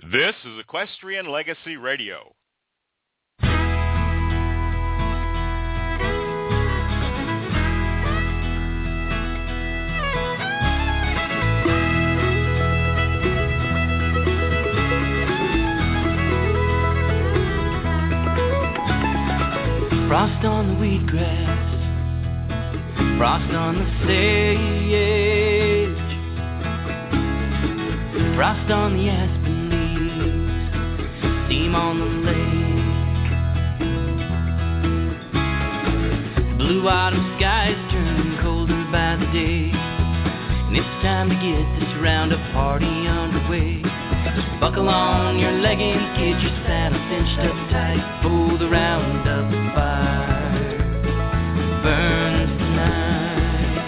This is Equestrian Legacy Radio. Frost on the wheatgrass, frost on the sage, frost on the aspen leaves, steam on the lake. Blue autumn skies turn colder by the day, and it's time to get this roundup party underway. Buckle on your leggings, get your saddle cinched up tight, for the roundup fire burns tonight.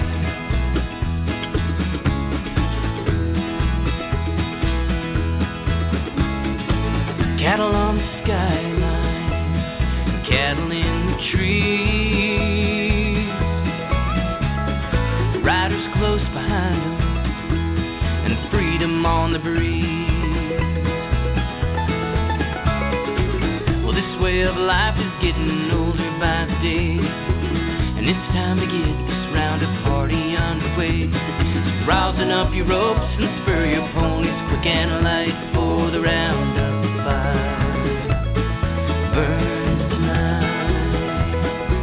Cattle on the skyline, cattle in the trees, riders close behind them, and freedom on the breeze. Way of life is getting older by the day, and it's time to get this roundup party underway. So rousing up your ropes and spur your ponies quick and light, for the roundup fire burns tonight.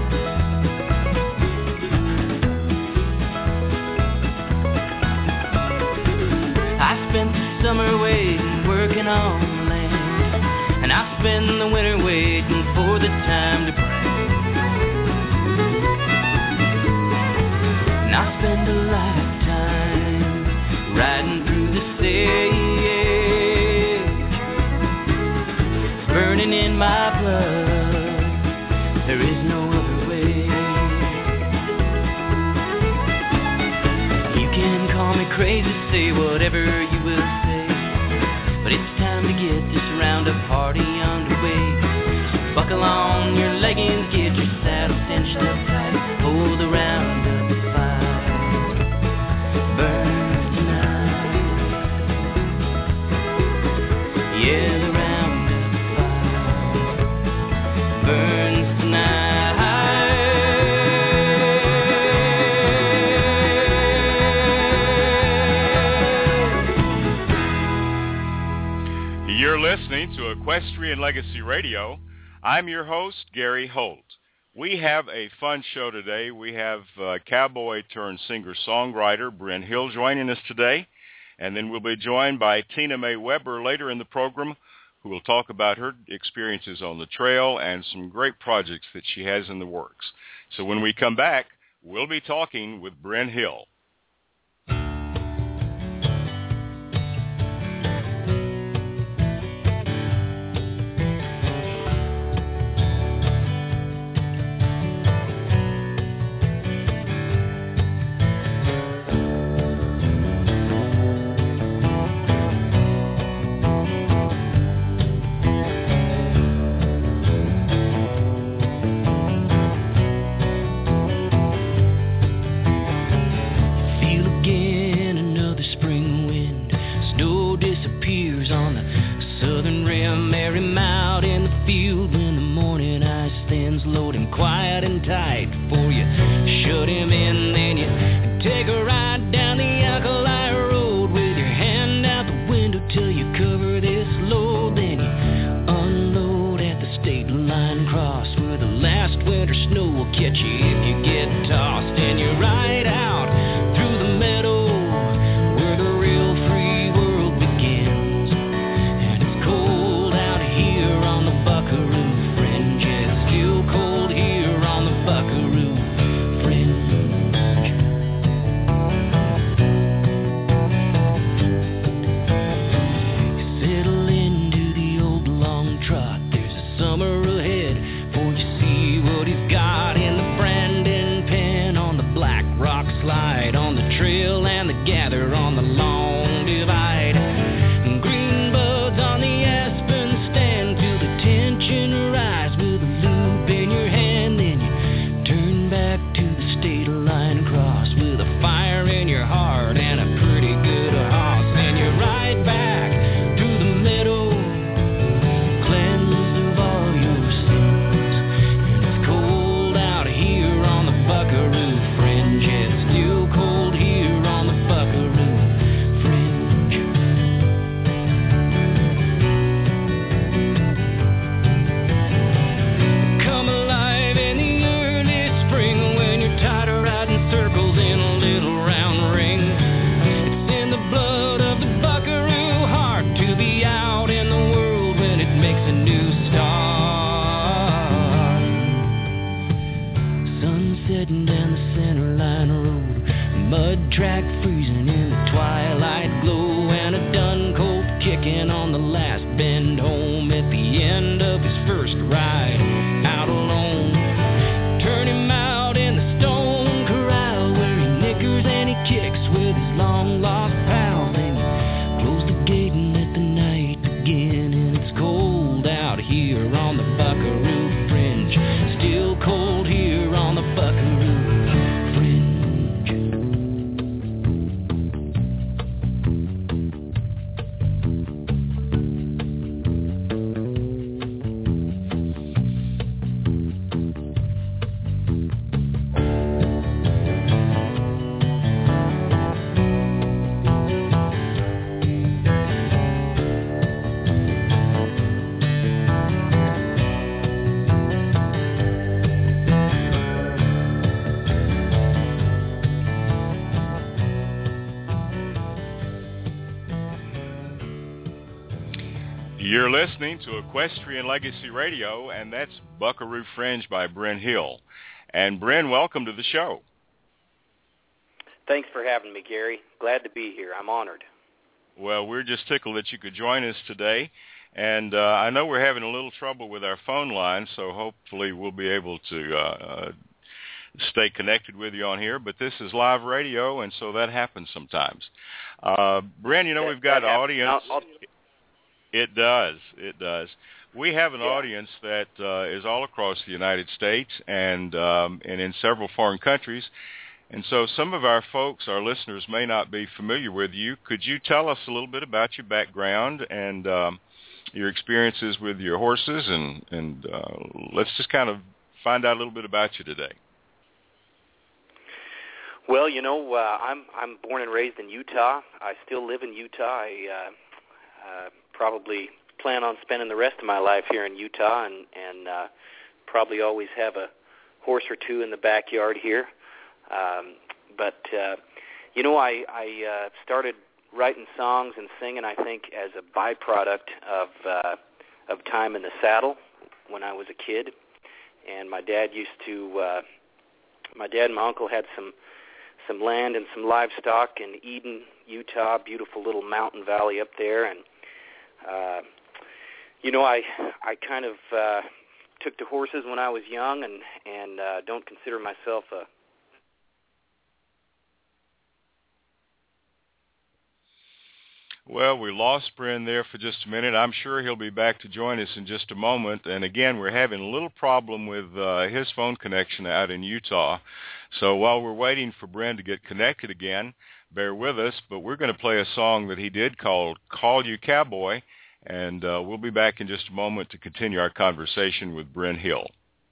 I spent the summer waiting, working on the land, and I spend the winter waiting for the time to bring. And I spend a lifetime riding through the sage, burning in my blood, there is no other way. You can call me crazy, say whatever you will say, but it's time to get this roundup party underway. So buckle on your leggings, get your saddle cinched up tight, for the roundup fire burns tonight. Yeah, the roundup fire burns tonight. You're listening to Equestrian Legacy Radio. I'm your host, Gary Holt. We have a fun show today. We have cowboy-turned-singer-songwriter Bryn Hill joining us today, and then we'll be joined by Tina Mae Weber later in the program, who will talk about her experiences on the trail and some great projects that she has in the works. So when we come back, we'll be talking with Bryn Hill. last bend home at the end of his first ride out alone. Turn him out in the stone corral where he nickers and he kicks with his long lost pals. And close the gate and let the night begin. And it's cold out here on the Buckaroo Fringe. Still cold here on the Buckaroo Fringe. You're listening to Equestrian Legacy Radio, and that's Buckaroo Fringe by Bryn Hill. And Bryn, welcome to the show. Thanks for having me, Gary. Glad to be here. I'm honored. Well, we're just tickled that you could join us today. And I know we're having a little trouble with our phone line, so hopefully we'll be able to stay connected with you on here. But this is live radio, and so that happens sometimes. Bryn, we've got an audience. It does. We have an audience that is all across the United States and in several foreign countries. And so some of our folks, our listeners, may not be familiar with you. Could you tell us a little bit about your background and your experiences with your horses? And let's just kind of find out a little bit about you today. Well, I'm born and raised in Utah. I still live in Utah. I probably plan on spending the rest of my life here in Utah and probably always have a horse or two in the backyard here. But I started writing songs and singing, I think, as a byproduct of time in the saddle when I was a kid. And my dad and my uncle had some land and some livestock in Eden, Utah, beautiful little mountain valley up there. And I kind of took to horses when I was young and don't consider myself a... Well, we lost Bryn there for just a minute. I'm sure he'll be back to join us in just a moment. And again, we're having a little problem with his phone connection out in Utah. So while we're waiting for Bryn to get connected again, bear with us. But we're going to play a song that he did called Call You Cowboy. And we'll be back in just a moment to continue our conversation with Bryn Hill.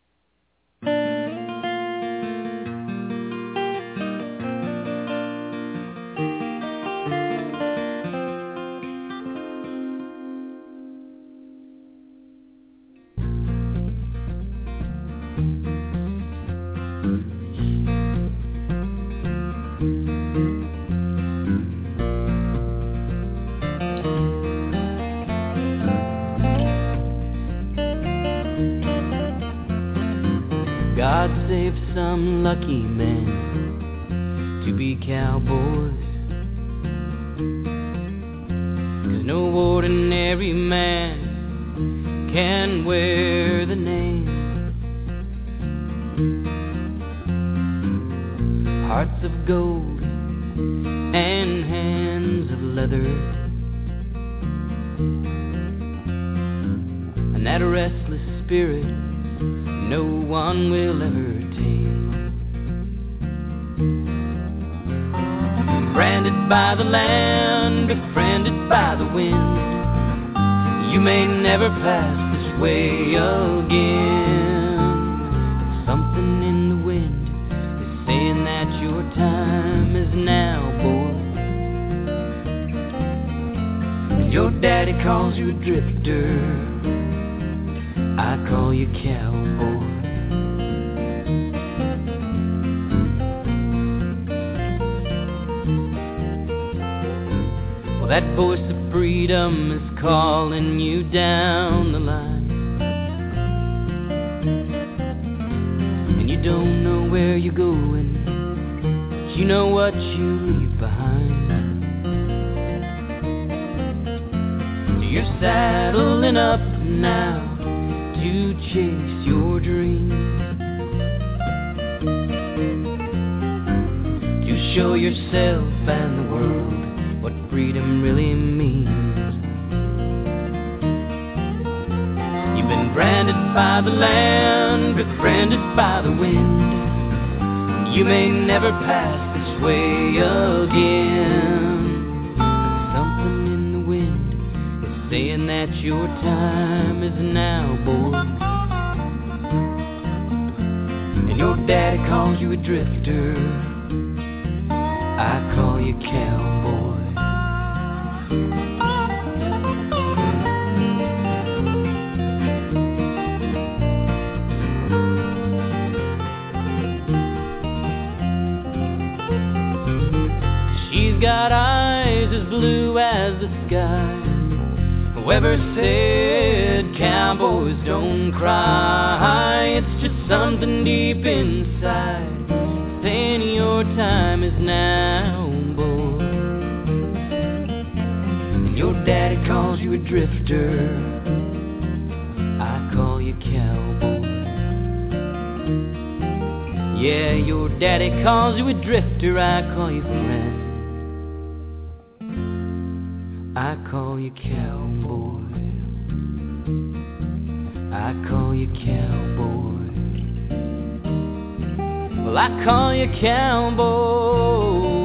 God save some lucky men to be cowboys, 'cause no ordinary man can wear the name. Hearts of gold and hands of leather, and that restless spirit no one will ever tame. Branded by the land, befriended by the wind, you may never pass this way again. But something in the wind is saying that your time is now, boy. And your daddy calls you a drifter, I call you cowboy. Well, that voice of freedom is calling you down the line, and you don't know where you're going, but you know what you leave behind. So you're saddling up now to chase your dream, to show yourself and the world what freedom really means. You've been branded by the land, befriended by the wind. You may never pass this way again. Something in the wind is saying that your time is now, boy. And your daddy calls you a drifter, I call you cowboy. She's got eyes as blue as the sky. Whoever said cowboys don't cry, it's just something deep inside saying your time is now, boy. And your daddy calls you a drifter, I call you cowboy. Yeah, your daddy calls you a drifter, I call you friend, I call you cowboy. I call you cowboy. Well, I call you cowboy.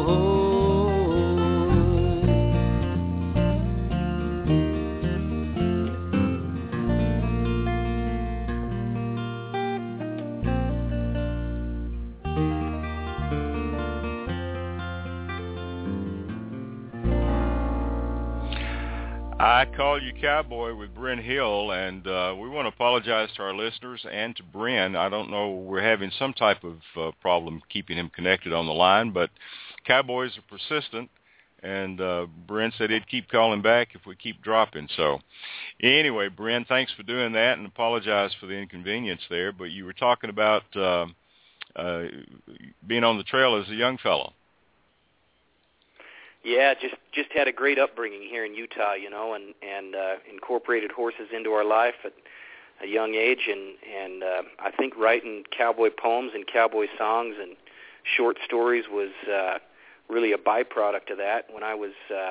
I Call You Cowboy with Bryn Hill, and we want to apologize to our listeners and to Bryn. I don't know, we're having some type of problem keeping him connected on the line, but cowboys are persistent, and Bryn said he'd keep calling back if we keep dropping. So anyway, Bryn, thanks for doing that, and apologize for the inconvenience there, but you were talking about being on the trail as a young fellow. Yeah, just had a great upbringing here in Utah, you know, and incorporated horses into our life at a young age, and I think writing cowboy poems and cowboy songs and short stories was really a byproduct of that. When I was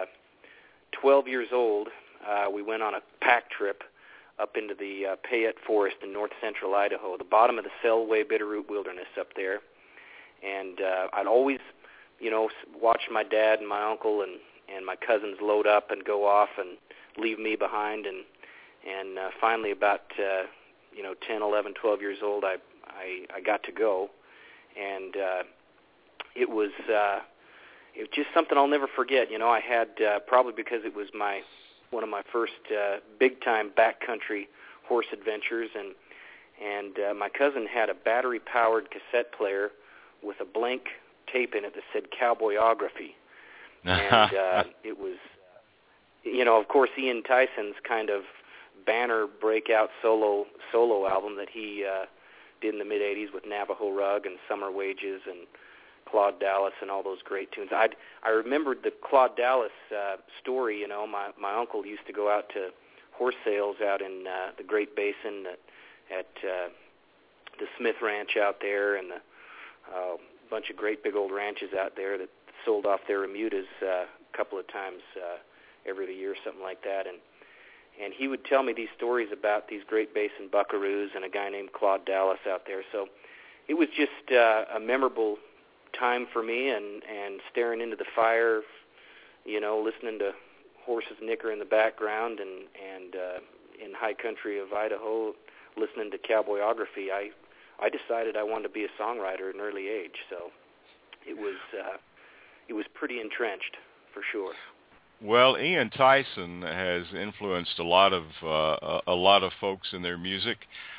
12 years old, we went on a pack trip up into the Payette Forest in north central Idaho, the bottom of the Selway Bitterroot Wilderness up there, and I'd always, you know, watch my dad and my uncle and my cousins load up and go off and leave me behind, and finally about 10, 11, 12 years old, I got to go, and it was just something I'll never forget. You know, I had probably because it was one of my first big time backcountry horse adventures, and my cousin had a battery powered cassette player with a blank tape in it that said Cowboyography, and it was, you know, of course, Ian Tyson's kind of banner breakout solo album that he did in the mid '80s with Navajo Rug and Summer Wages and Claude Dallas and all those great tunes. I remembered the Claude Dallas story. You know, my uncle used to go out to horse sales out in the Great Basin at the Smith Ranch out there, and the bunch of great big old ranches out there that sold off their remudas a couple of times every year, something like that. And he would tell me these stories about these Great Basin buckaroos and a guy named Claude Dallas out there. So it was just a memorable time for me, and staring into the fire, you know, listening to horses nicker in the background, and in high country of Idaho, listening to Cowboyography. I decided I wanted to be a songwriter at an early age, so it was pretty entrenched for sure. Well, Ian Tyson has influenced a lot of folks in their music.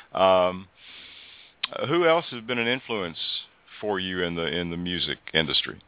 Who else has been an influence for you in the music industry?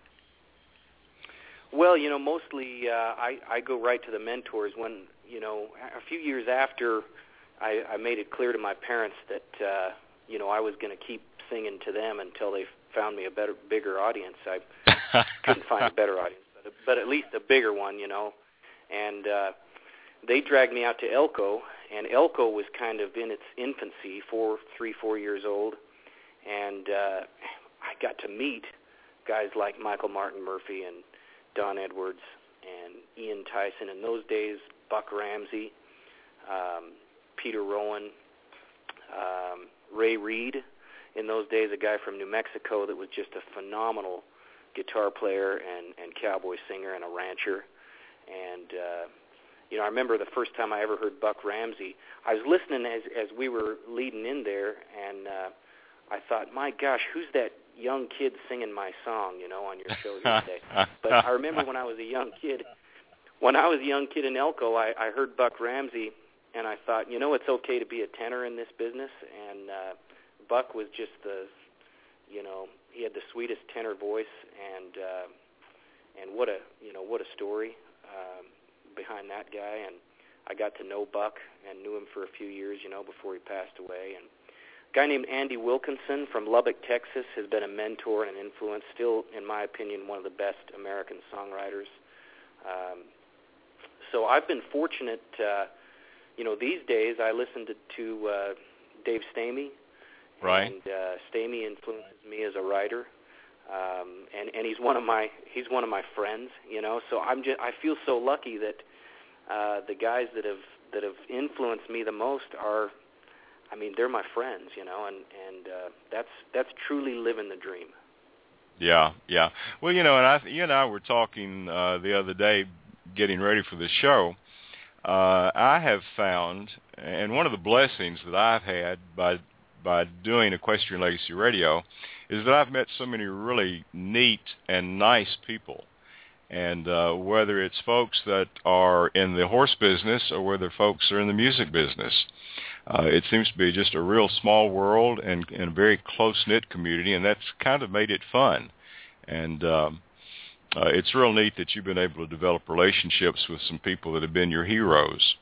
Well, you know, mostly I go right to the mentors. When, you know, a few years after I made it clear to my parents that you know, I was going to keep singing to them until they found me a bigger audience. I couldn't find a better audience, but at least a bigger one, you know. And they dragged me out to Elko, and Elko was kind of in its infancy, 3, 4 years old, and I got to meet guys like Michael Martin Murphey and Don Edwards and Ian Tyson. In those days, Buck Ramsey, Peter Rowan, Ray Reed. In those days, a guy from New Mexico that was just a phenomenal guitar player and cowboy singer and a rancher. And, you know, I remember the first time I ever heard Buck Ramsey. I was listening as we were leading in there, and I thought, my gosh, who's that young kid singing my song, you know, on your show here today? But I remember when I was a young kid in Elko, I heard Buck Ramsey, and I thought, you know, it's okay to be a tenor in this business. And Buck was just you know, he had the sweetest tenor voice, and what a story behind that guy. And I got to know Buck and knew him for a few years, you know, before he passed away. And a guy named Andy Wilkinson from Lubbock, Texas, has been a mentor and an influence, still, in my opinion, one of the best American songwriters. So I've been fortunate, you know, these days I listen to Dave Stamey. Right. And Stamey influences me as a writer, and he's one of my friends, you know. So I feel so lucky that the guys that have influenced me the most are, I mean, they're my friends, you know, and that's truly living the dream. Yeah, yeah. Well, you know, and you and I were talking the other day, getting ready for the show. I have found, and one of the blessings that I've had by doing Equestrian Legacy Radio is that I've met so many really neat and nice people. And whether it's folks that are in the horse business or whether folks are in the music business, it seems to be just a real small world and a very close-knit community, and that's kind of made it fun. And it's real neat that you've been able to develop relationships with some people that have been your heroes.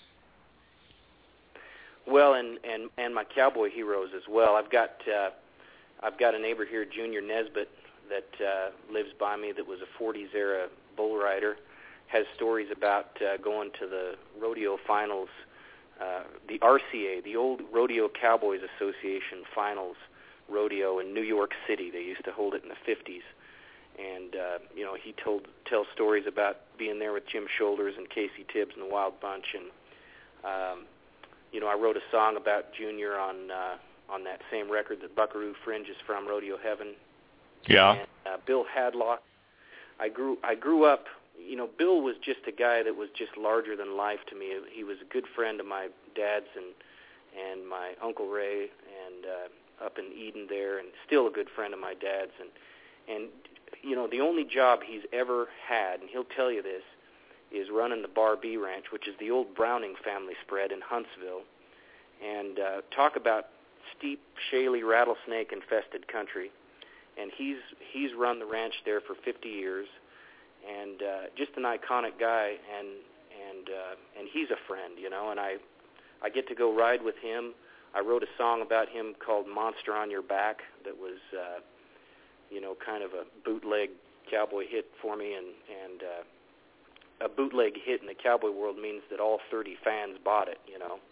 Well, and my cowboy heroes as well. I've got a neighbor here, Junior Nesbitt, that lives by me, that was a 40s era bull rider, has stories about going to the rodeo finals, the RCA, the old Rodeo Cowboys Association finals rodeo in New York City. They used to hold it in the 50s. And, you know, he tells stories about being there with Jim Shoulders and Casey Tibbs and the Wild Bunch. And, you know, I wrote a song about Junior on that same record that Buckaroo Fringe is from, Rodeo Heaven. Yeah. And Bill Hadlock. I grew up, you know, Bill was just a guy that was just larger than life to me. He was a good friend of my dad's and my Uncle Ray, and up in Eden there, and still a good friend of my dad's. And you know, the only job he's ever had, and he'll tell you this, is running the Bar B Ranch, which is the old Browning family spread in Huntsville. And talk about steep, shaly, rattlesnake-infested country. And he's run the ranch there for 50 years, and just an iconic guy. And he's a friend, you know. And I get to go ride with him. I wrote a song about him called "Monster on Your Back" that was, you know, kind of a bootleg cowboy hit for me, and a bootleg hit in the cowboy world means that all 30 fans bought it, you know.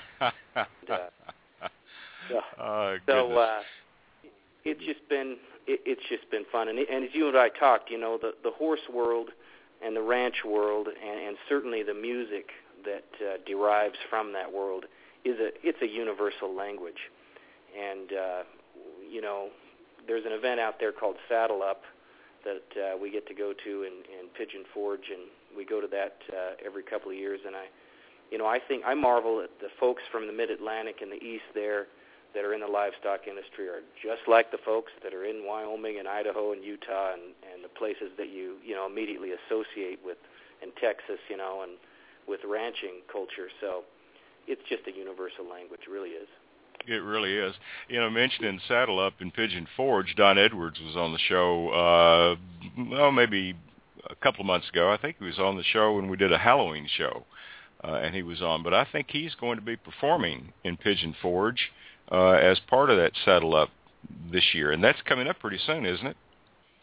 It's just been fun, and as you and I talked, you know, the horse world and the ranch world, and certainly the music that derives from that world it's a universal language, and you know, there's an event out there called Saddle Up that we get to go to in Pigeon Forge, and we go to that every couple of years. And I marvel at the folks from the Mid-Atlantic and the East there that are in the livestock industry are just like the folks that are in Wyoming and Idaho and Utah and the places that you know immediately associate with, in Texas, you know, and with ranching culture. So it's just a universal language, it really is. It really is. You know, mentioning Saddle Up in Pigeon Forge, Don Edwards was on the show, maybe a couple of months ago. I think he was on the show when we did a Halloween show, and he was on. But I think he's going to be performing in Pigeon Forge as part of that Saddle Up this year. And that's coming up pretty soon, isn't it?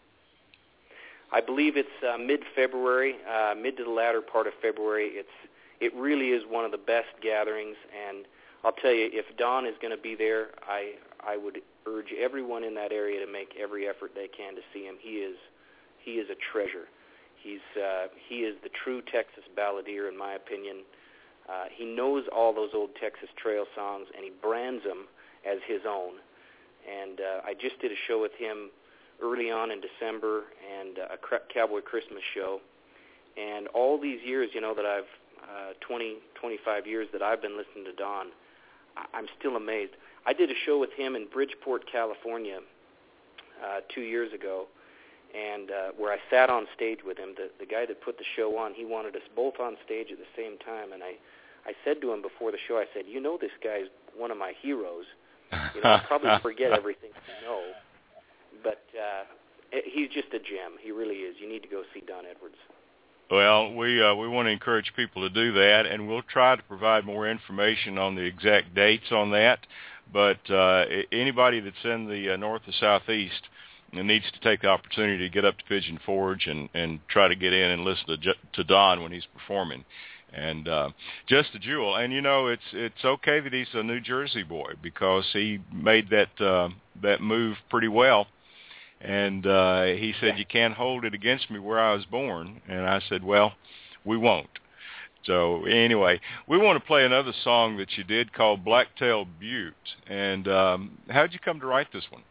I believe it's mid-February, mid to the latter part of February. it really is one of the best gatherings. And I'll tell you, if Don is going to be there, I would urge everyone in that area to make every effort they can to see him. He is a treasure. He is the true Texas balladeer, in my opinion. He knows all those old Texas Trail songs, and he brands them as his own. And I just did a show with him early on in December, and a Cowboy Christmas show. And all these years, that I've 25 years that I've been listening to Don, I'm still amazed. I did a show with him in Bridgeport, California, 2 years ago, and where I sat on stage with him. The guy that put the show on, he wanted us both on stage at the same time, and I said to him before the show, I said, this guy's one of my heroes. I'll probably forget everything I know, but he's just a gem. He really is. You need to go see Don Edwards. Well, we want to encourage people to do that, and we'll try to provide more information on the exact dates on that. But anybody that's in the north or southeast needs to take the opportunity to get up to Pigeon Forge and try to get in and listen to Don when he's performing. And just a jewel. And it's okay that he's a New Jersey boy, because he made that move pretty well. And he said, "You can't hold it against me where I was born." And I said, "Well, we won't." So anyway, we want to play another song that you did called Blacktail Butte. And how did you come to write this one?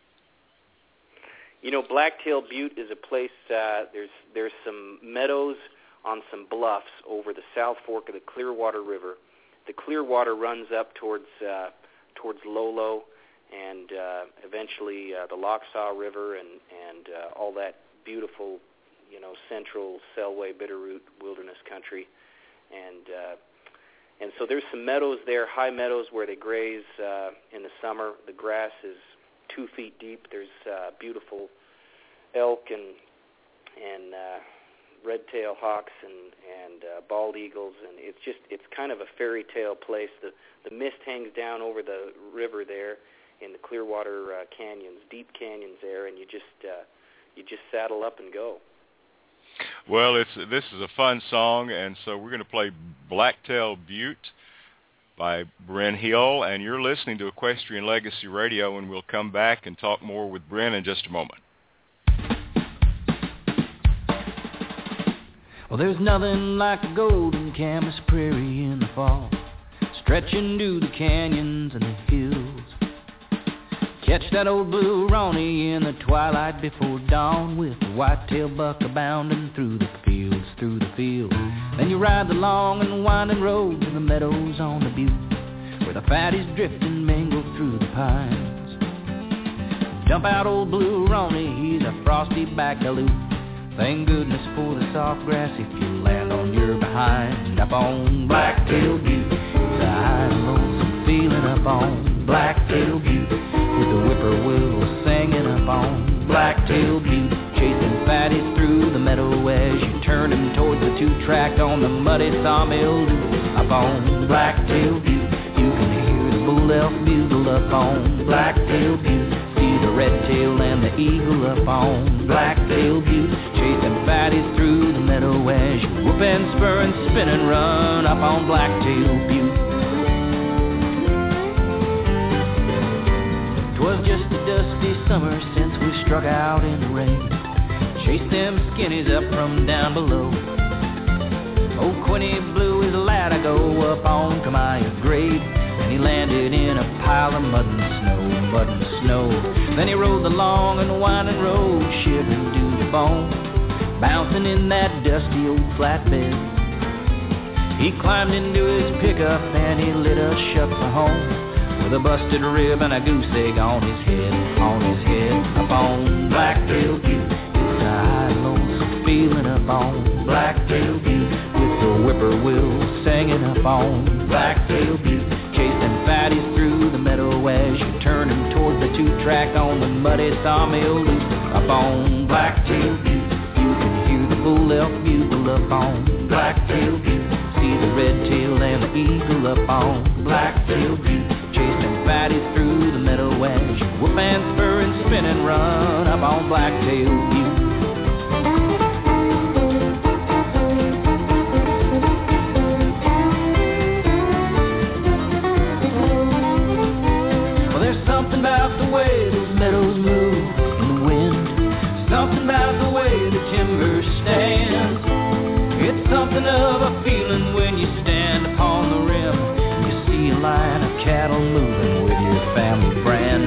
Blacktail Butte is a place. There's some meadows on some bluffs over the South Fork of the Clearwater River. The Clearwater runs up towards Lolo, and eventually the Lochsaw River and all that beautiful, central Selway Bitterroot wilderness country, and so there's some meadows there, high meadows where they graze in the summer. The grass is 2 feet deep. There's beautiful elk and red-tail hawks and bald eagles, and it's kind of a fairy tale place. The mist hangs down over the river there in the Clearwater canyons, deep canyons there, and you just saddle up and go. Well, this is a fun song, and so we're going to play Blacktail Butte by Bryn Hill, and you're listening to Equestrian Legacy Radio, and we'll come back and talk more with Bryn in just a moment. Well, there's nothing like the golden camas prairie in the fall, stretching to the canyons and the hills. Catch that old blue Ronnie in the twilight before dawn, with the whitetail buck a-bounding through the fields. Then you ride the long and winding road to the meadows on the butte, where the fatties drift and mingle through the pines. Jump out old blue Ronnie, he's a frosty back galoot. Thank goodness for the soft grass if you land on your behind. Up on Blacktail Butte, it's a high and lonesome feeling up on Blacktail Butte, with the whippoorwill singing up on Blacktail Butte, chasing fatties through the meadow as you turn them towards the 2-track on the muddy sawmill loop. Up on Blacktail Butte, you can hear the bull elk bugle up on Blacktail Butte. See the red-tail and the eagle up on Blacktail Butte, chasing fatties through the meadow as you whoop and spur and spin and run up on Blacktail Butte. 'Twas just a dusty summer since we struck out in the rain, chased them skinnies up from down below. Old Quinny blew his latigo up on Kamiah's grave, and he landed in a pile of mud and snow. Then he rode the long and winding road, shivering to the bone, bouncing in that dusty old flatbed. He climbed into his pickup and he lit a shuck for home, with a busted rib and a goose egg on his head, up on Blacktail Butte. It's a high lonesome feeling up on Blacktail Butte, with the whippoorwill singing up on Blacktail Butte, chasing fatties through the meadow as you turn them toward the 2-track on the muddy sawmill loop. Up on Blacktail Butte, you can hear the bull elk bugle up on Blacktail Butte. See the red-tail and the eagle up on Blacktail Butte, chasing fatties through the meadow as you whoop and spur and spin and run up on Blacktail Butte.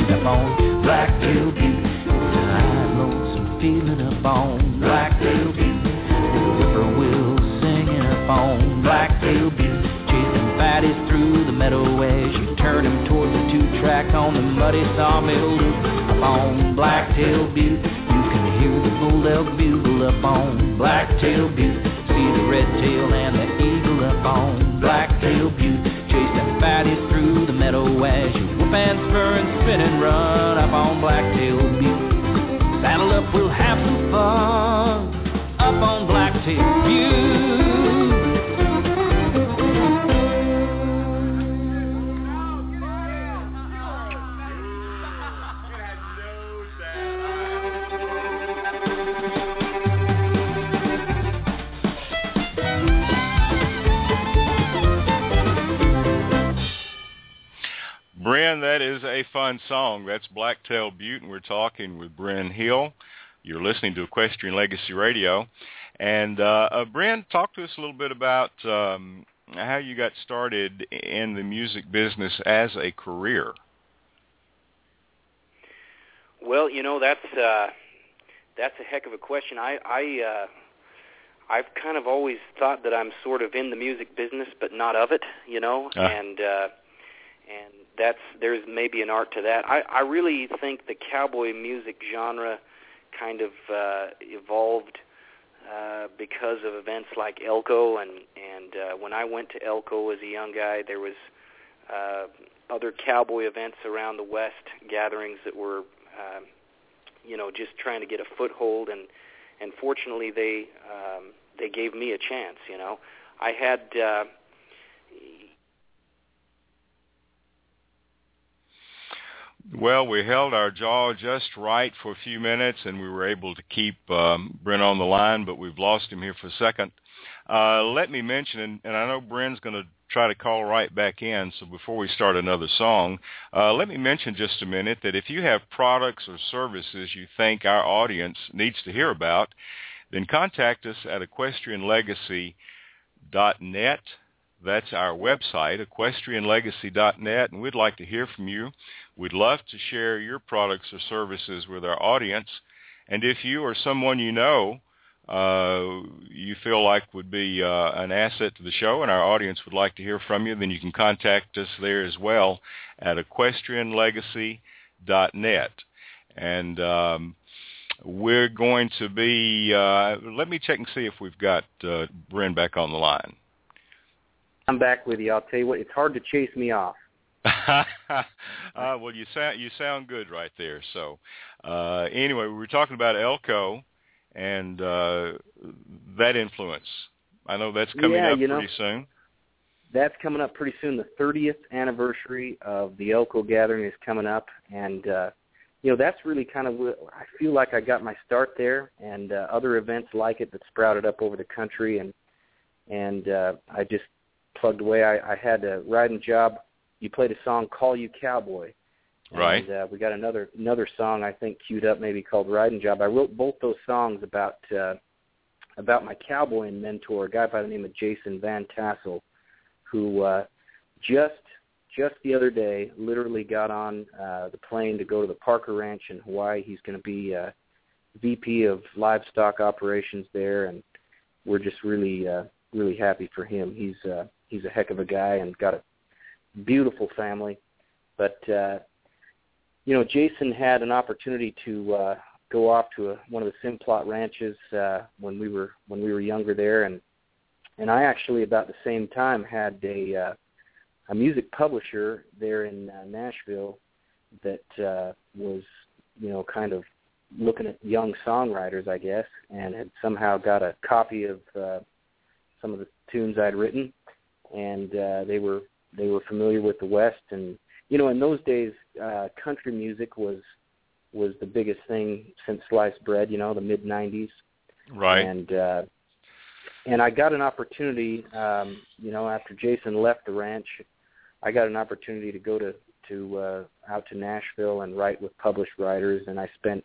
up on Blacktail Butte. It's a high, lonesome feeling up on Blacktail Butte. With a whippoorwill singing up on Blacktail Butte. Chasing fatties through the meadow as you turn him towards the 2-track on the muddy sawmill loop. Up on Blacktail Butte, you can hear the bull elk bugle up on Blacktail Butte. See the red tail and the eagle up on Blacktail Butte. Chasing fatties through the meadow as you whoop and spur and spin and run up on Blacktail Butte. Saddle up, we'll have some fun up on Blacktail Butte. Bren, that is a fun song. That's Blacktail Butte, and we're talking with Bren Hill. You're listening to Equestrian Legacy Radio. And Bren, talk to us a little bit about how you got started in the music business as a career. Well, you know, that's a heck of a question. I've kind of always thought that I'm sort of in the music business, but not of it, you know, and there's maybe an art to that. I really think the cowboy music genre kind of evolved because of events like Elko, and when I went to Elko as a young guy, there was other cowboy events around the West, gatherings that were, you know, just trying to get a foothold, and fortunately they gave me a chance, you know. I had Well, we held our jaw just right for a few minutes, and we were able to keep Bren on the line, but we've lost him here for a second. Let me mention, and I know Bren's going to try to call right back in, so before we start another song, let me mention just a minute that if you have products or services you think our audience needs to hear about, then contact us at equestrianlegacy.net. That's our website, equestrianlegacy.net, and we'd like to hear from you. We'd love to share your products or services with our audience. And if you or someone you know you feel like would be an asset to the show and our audience would like to hear from you, then you can contact us there as well at equestrianlegacy.net. And we're going to be, let me check and see if we've got Bren back on the line. I'm back with you. I'll tell you what, it's hard to chase me off. Well, you sound good right there. So anyway, we were talking about Elko and that influence. I know that's coming up pretty soon. That's coming up pretty soon. The 30th anniversary of the Elko gathering is coming up, and you know, that's really kind of what I feel like I got my start there, and other events like it that sprouted up over the country, and I just plugged away. I had a riding job. You played a song, Call You Cowboy. Right. And we got another song, I think, queued up maybe called Riding Job. I wrote both those songs about my cowboying mentor, a guy by the name of Jason Van Tassel, who just the other day literally got on the plane to go to the Parker Ranch in Hawaii. He's going to be VP of livestock operations there, and we're just really happy for him. He's a heck of a guy and got a beautiful family. But you know, Jason had an opportunity to go off to one of the Simplot ranches when we were younger there, and I actually about the same time had a music publisher there in Nashville that was, you know, kind of looking at young songwriters, I guess, and had somehow got a copy of some of the tunes I'd written, and they were familiar with the West. And you know, in those days, country music was the biggest thing since sliced bread. You know, the mid '90s, right? And I got an opportunity. You know, after Jason left the ranch, I got an opportunity to go to out to Nashville and write with published writers, and I spent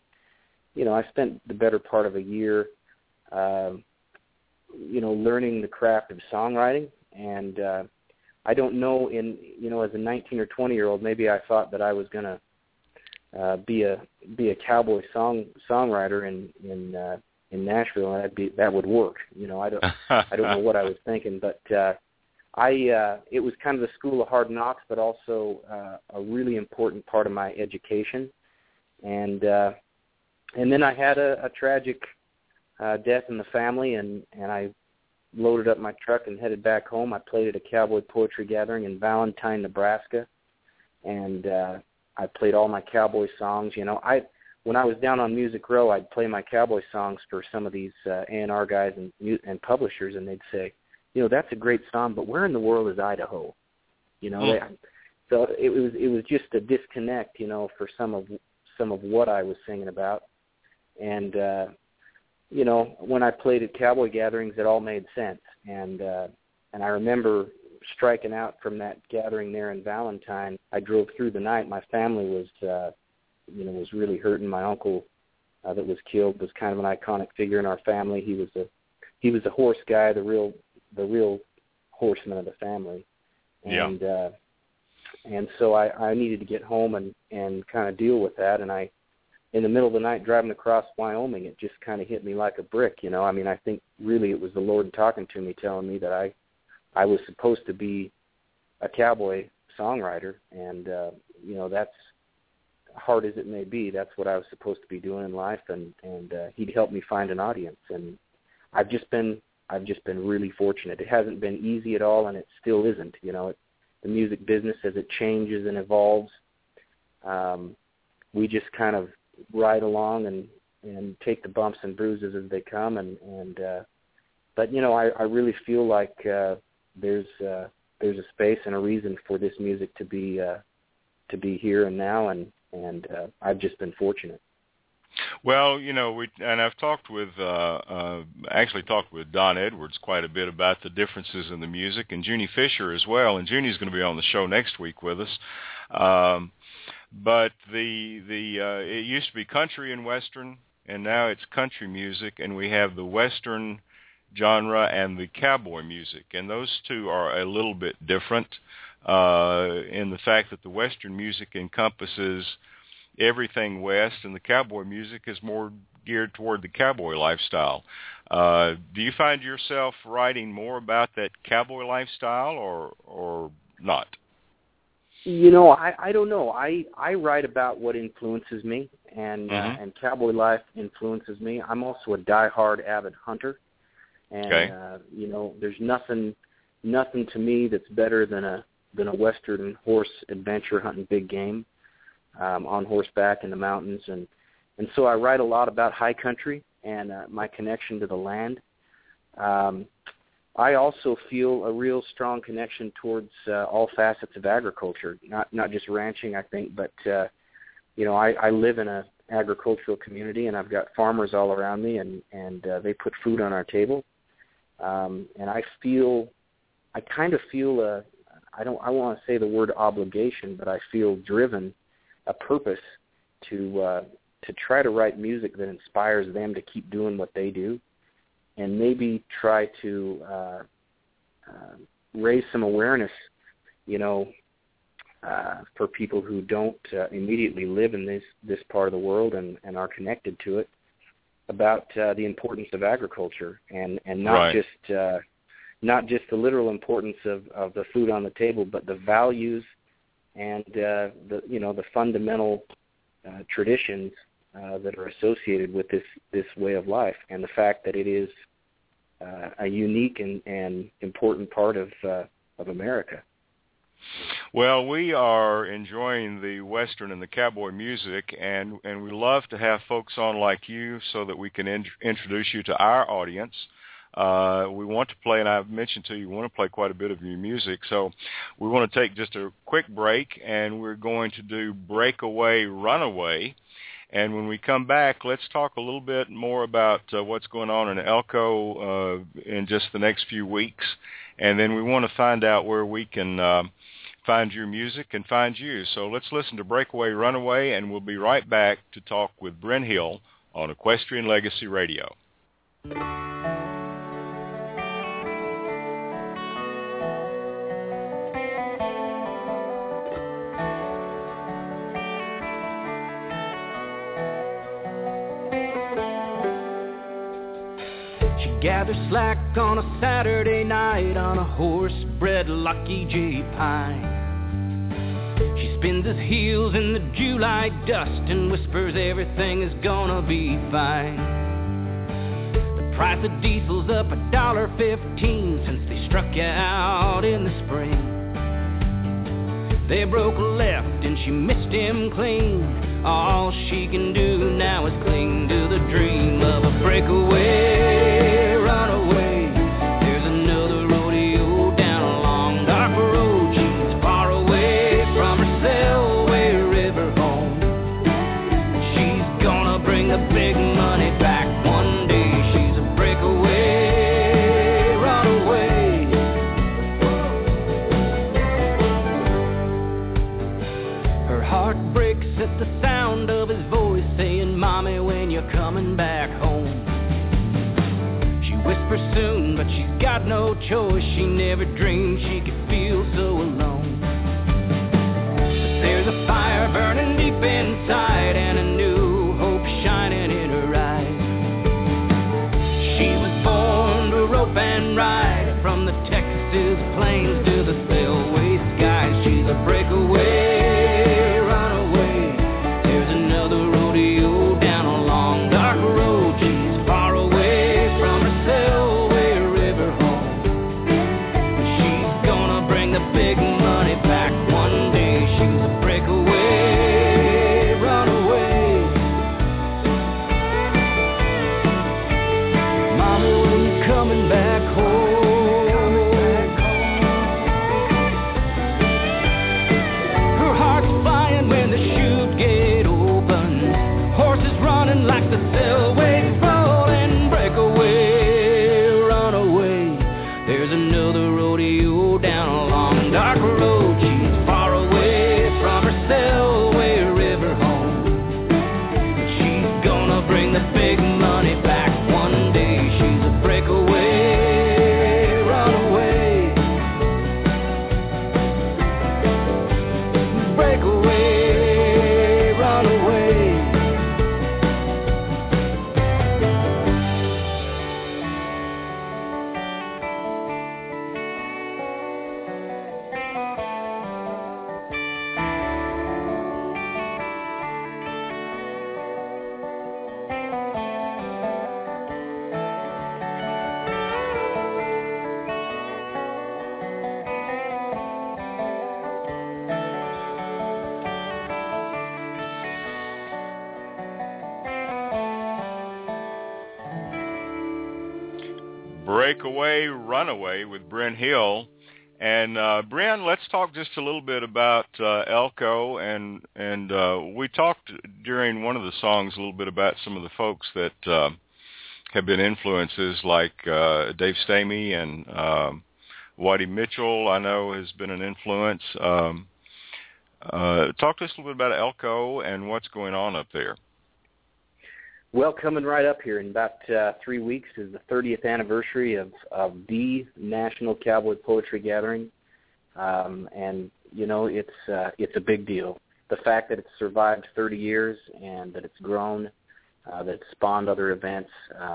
the better part of a year, you know, learning the craft of songwriting. And I don't know, as a 19 or 20-year-old, maybe I thought that I was going to be a cowboy songwriter in Nashville, and that would work. You know, I don't know what I was thinking, but it was kind of the school of hard knocks, but also a really important part of my education. And then I had a tragic death in the family, and I loaded up my truck and headed back home. I played at a cowboy poetry gathering in Valentine, Nebraska, and I played all my cowboy songs. You know, when I was down on Music Row, I'd play my cowboy songs for some of these A&R guys and publishers, and they'd say, you know, that's a great song, but where in the world is Idaho? You know, so it was just a disconnect, you know, for some of what I was singing about, and you know, when I played at cowboy gatherings, it all made sense, and I remember striking out from that gathering there in Valentine. I drove through the night. My family was really hurting. My uncle that was killed was kind of an iconic figure in our family. He was a horse guy, the real horseman of the family. And and so I needed to get home and kind of deal with that. And in the middle of the night driving across Wyoming, it just kind of hit me like a brick, you know. I mean, I think really it was the Lord talking to me, telling me that I was supposed to be a cowboy songwriter, and you know, that's hard as it may be, that's what I was supposed to be doing in life, and he'd helped me find an audience, and I've just been really fortunate. It hasn't been easy at all, and it still isn't. You know, the music business, as it changes and evolves, we just kind of ride along and take the bumps and bruises as they come, but you know, I really feel like there's a space and a reason for this music to be here and now, and I've just been fortunate. Well, you know, I've talked with Don Edwards quite a bit about the differences in the music, and Junie Fisher as well, and Junie's going to be on the show next week with us. But it used to be country and western, and now it's country music, and we have the western genre and the cowboy music, and those two are a little bit different in the fact that the western music encompasses everything west, and the cowboy music is more geared toward the cowboy lifestyle. Do you find yourself writing more about that cowboy lifestyle or not? You know, I don't know. I write about what influences me, and cowboy life influences me. I'm also a diehard avid hunter, and you know, there's nothing to me that's better than a western horse adventure hunting big game on horseback in the mountains, and so I write a lot about high country and my connection to the land. I also feel a real strong connection towards all facets of agriculture, not just ranching, I think, but you know, I live in an agricultural community, and I've got farmers all around me, and they put food on our table, and I kind of feel I want to say the word obligation, but I feel driven, a purpose to try to write music that inspires them to keep doing what they do, and maybe try to raise some awareness, you know, for people who don't immediately live in this part of the world and are connected to it, about the importance of agriculture, and not just the literal importance of the food on the table, but the values and the fundamental traditions that are associated with this way of life, and the fact that it is a unique and important part of America. Well, we are enjoying the western and the cowboy music, and we love to have folks on like you so that we can introduce you to our audience. We want to play, and I've mentioned to you, we want to play quite a bit of your music, so we want to take just a quick break, and we're going to do Breakaway Runaway. And when we come back, let's talk a little bit more about what's going on in Elko in just the next few weeks. And then we want to find out where we can find your music and find you. So let's listen to Breakaway Runaway, and we'll be right back to talk with Bryn Hill on Equestrian Legacy Radio. gather slack on a Saturday night on a horse-bred Lucky J pine. She spins his heels in the July dust and whispers everything is gonna be fine. The price of diesel's up $1.15 since they struck out in the spring. They broke left and she missed him clean. All she can do now is cling to the dream of a breakaway, runaway. There's another rodeo down a long dark road. She's far away from her Selway River home. She's gonna bring the big money back one day. She's a breakaway, runaway. Her heart breaks at the sound of his voice saying, "Mommy, when you're coming back home." She whispers soon, but she's got no choice. She never dreamed she could feel so alone. But there's a fire burning deep inside and a new hope shining in her eyes. She was born to rope and ride from the Texas plains to the Selway skies. She's a breakaway. Breakaway, Runaway with Bryn Hill. And Bryn, let's talk just a little bit about Elko. And we talked during one of the songs a little bit about some of the folks that have been influences, like Dave Stamey and Waddy Mitchell, I know, has been an influence. Talk to us a little bit about Elko and what's going on up there. Well, coming right up here in about 3 weeks is the 30th anniversary of the National Cowboy Poetry Gathering, and you know it's a big deal. The fact that it's survived 30 years and that it's grown, that it's spawned other events.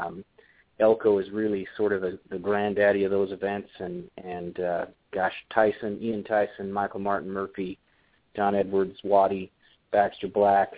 Elko is really sort of the granddaddy of those events, and gosh, Ian Tyson, Michael Martin Murphy, John Edwards, Waddy, Baxter Black.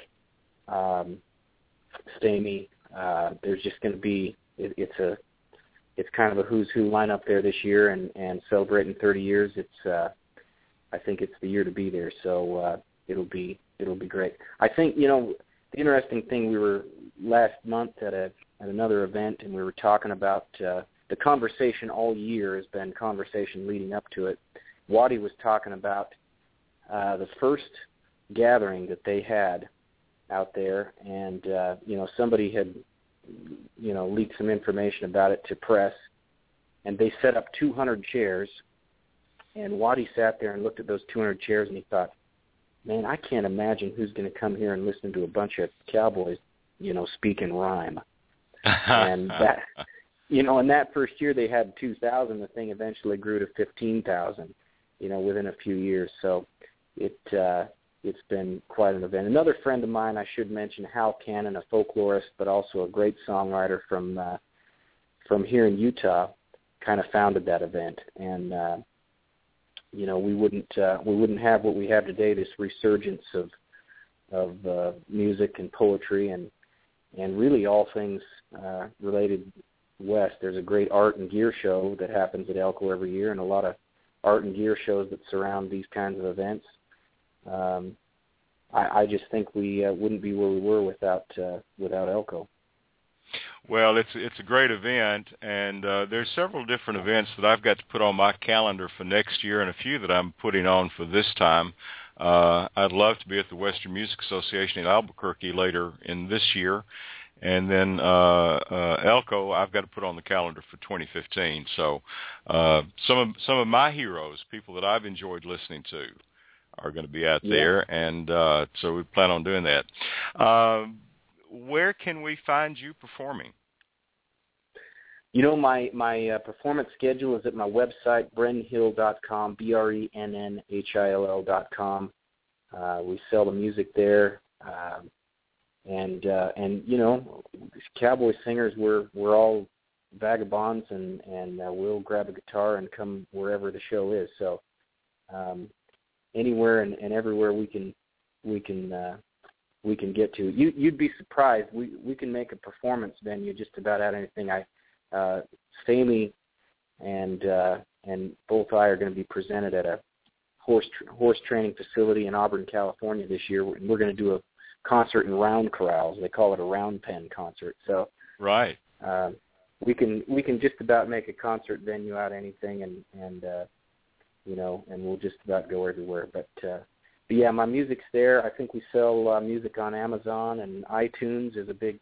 Stamey, there's just going to be it's kind of a who's who lineup there this year, and celebrating 30 years. I think it's the year to be there, so it'll be great. I think the interesting thing, we were last month at another event, and we were talking about the conversation all year has been conversation leading up to it. Waddy was talking about the first gathering that they had out there, and somebody had leaked some information about it to press, and they set up 200 chairs, and Waddy sat there and looked at those 200 chairs, and he thought, man, I can't imagine who's going to come here and listen to a bunch of cowboys speak in rhyme. And that in that first year they had 2,000. The thing eventually grew to 15,000 within a few years. So it's been quite an event. Another friend of mine, I should mention, Hal Cannon, a folklorist, but also a great songwriter from from here in Utah kind of founded that event. And we wouldn't have what we have today, this resurgence of music and poetry and really all things related west. There's a great art and gear show that happens at Elko every year, and a lot of art and gear shows that surround these kinds of events. I just think we wouldn't be where we were without Elko. Well, it's a great event, and there's several different events that I've got to put on my calendar for next year, and a few that I'm putting on for this time. I'd love to be at the Western Music Association in Albuquerque later in this year, and then Elko I've got to put on the calendar for 2015. So some of my heroes, people that I've enjoyed listening to, are going to be out there, and so we plan on doing that. Where can we find you performing? My performance schedule is at my website, brennhill.com, BRENNHILL.com. We sell the music there, and cowboy singers, we're all vagabonds, and we'll grab a guitar and come wherever the show is. So anywhere and everywhere we can get to. You'd be surprised. We can make a performance venue just about out anything. Sammy and both I are going to be presented at a horse training facility in Auburn, California this year. We're going to do a concert in round corrals. They call it a round pen concert. So right, we can just about make a concert venue out of anything, and we'll just about go everywhere. But yeah, my music's there. I think we sell music on Amazon, and iTunes is a big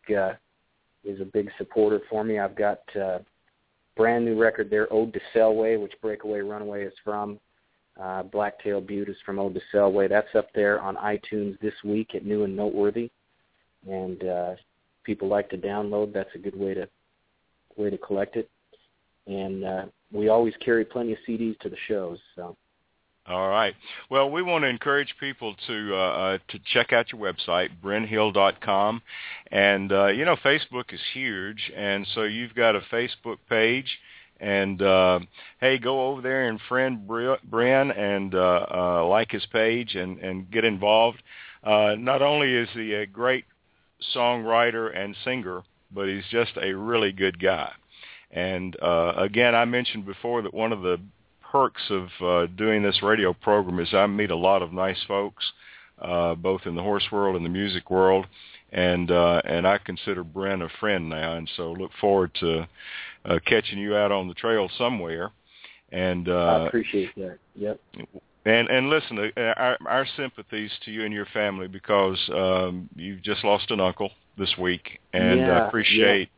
supporter for me. I've got a brand new record there, Ode to Selway, which Breakaway Runaway is from. Blacktail Butte is from Ode to Selway. That's up there on iTunes this week at New and Noteworthy. And people like to download. That's a good way to collect it. And we always carry plenty of CDs to the shows. So. All right. Well, we want to encourage people to check out your website, brennhill.com. And, Facebook is huge, and so you've got a Facebook page. And, hey, go over there and friend Bren and like his page and get involved. Not only is he a great songwriter and singer, but he's just a really good guy. And, again, I mentioned before that one of the perks of doing this radio program is I meet a lot of nice folks, both in the horse world and the music world, and I consider Bren a friend now, and so look forward to catching you out on the trail somewhere. And I appreciate that. Yep. And listen, our sympathies to you and your family, because you've just lost an uncle this week, and I appreciate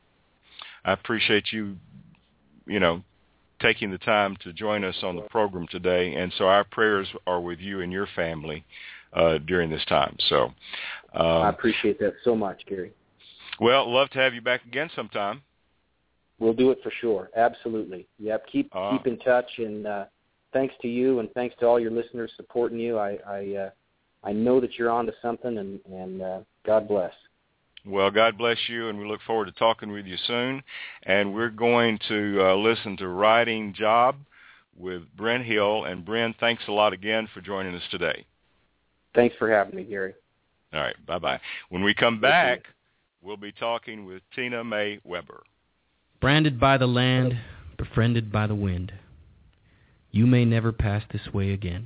you, taking the time to join us on the program today, and so our prayers are with you and your family during this time. So I appreciate that so much, Gary. Well, love to have you back again sometime. We'll do it for sure. Absolutely. Yep. Keep in touch, and thanks to you, and thanks to all your listeners supporting you. I know that you're on to something, and God bless. Well, God bless you, and we look forward to talking with you soon. And we're going to listen to Riding Job with Bren Hill. And Bren, thanks a lot again for joining us today. Thanks for having me, Gary. All right, bye-bye. When we come back, we'll be talking with Tina Mae Weber. Branded by the land, befriended by the wind, you may never pass this way again.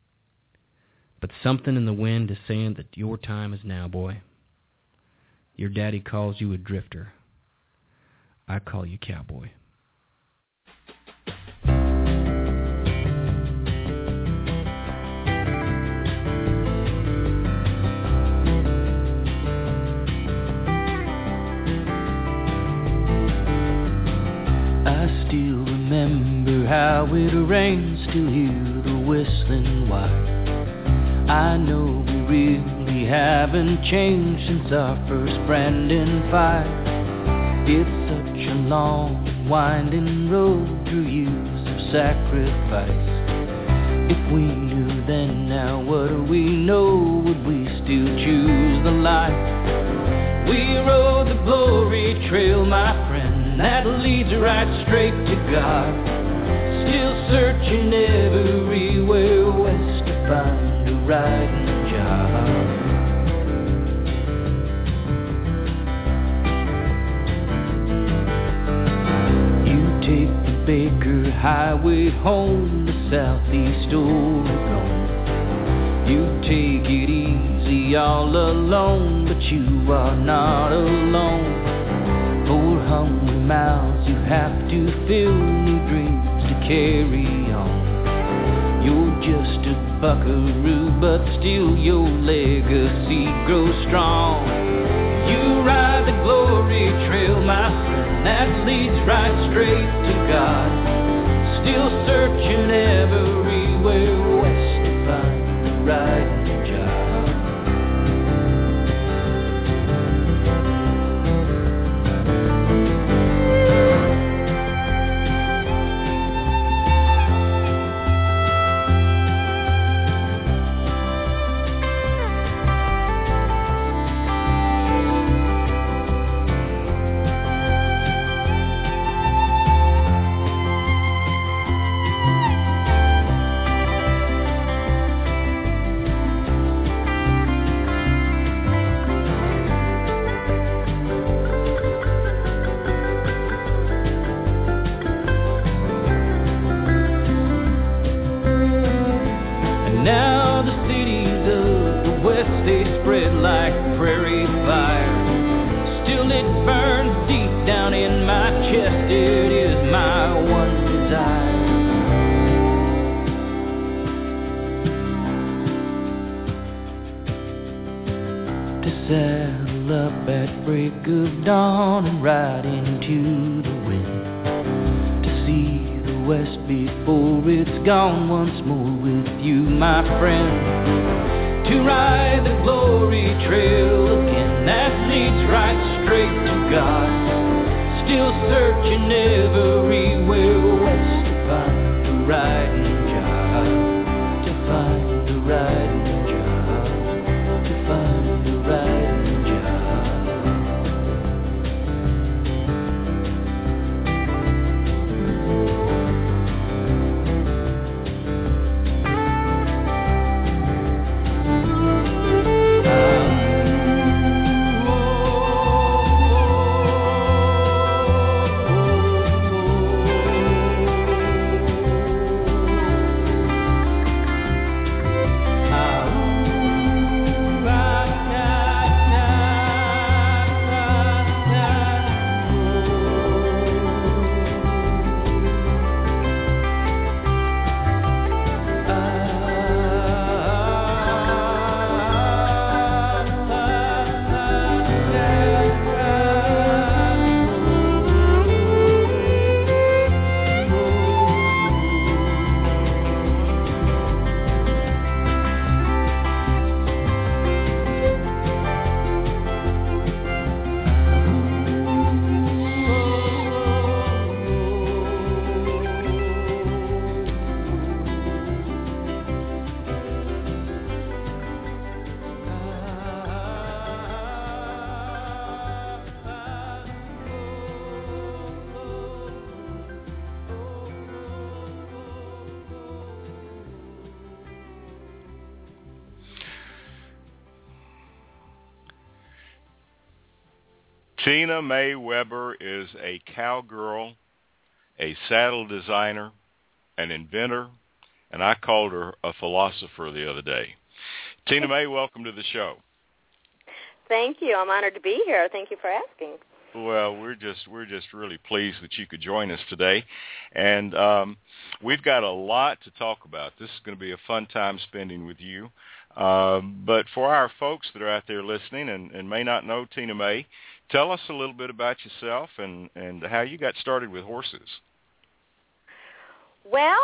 But something in the wind is saying that your time is now, boy. Your daddy calls you a drifter. I call you cowboy. I still remember how it rains to hear the whistling wire. I know we really haven't changed since our first Brandon fire. It's such a long, winding road through years of sacrifice. If we knew then, now what do we know? Would we still choose the life? We rode the glory trail, my friend, that leads right straight to God. Still searching everywhere west to find a riding job. You take the Baker Highway home to southeast Oregon. You take it easy all alone, but you are not alone. For hungry mouths you have to fill, new dreams to carry on. You're just a buckaroo, but still your legacy grows strong. You ride the glory trail, my friend, that leads right straight to God. Still searching everywhere west to find the right job. Saddle up at break of dawn and ride into the wind to see the west before it's gone once more with you, my friend. To ride the glory trail again that leads right straight to God. Still searching everywhere west to find the riding job. To find the riding job. To find the riding Tina Mae Weber is a cowgirl, a saddle designer, an inventor, and I called her a philosopher the other day. Tina Mae, welcome to the show. Thank you. I'm honored to be here. Thank you for asking. Well, we're just really pleased that you could join us today, and we've got a lot to talk about. This is going to be a fun time spending with you. But for our folks that are out there listening and may not know Tina Mae, tell us a little bit about yourself and how you got started with horses. Well,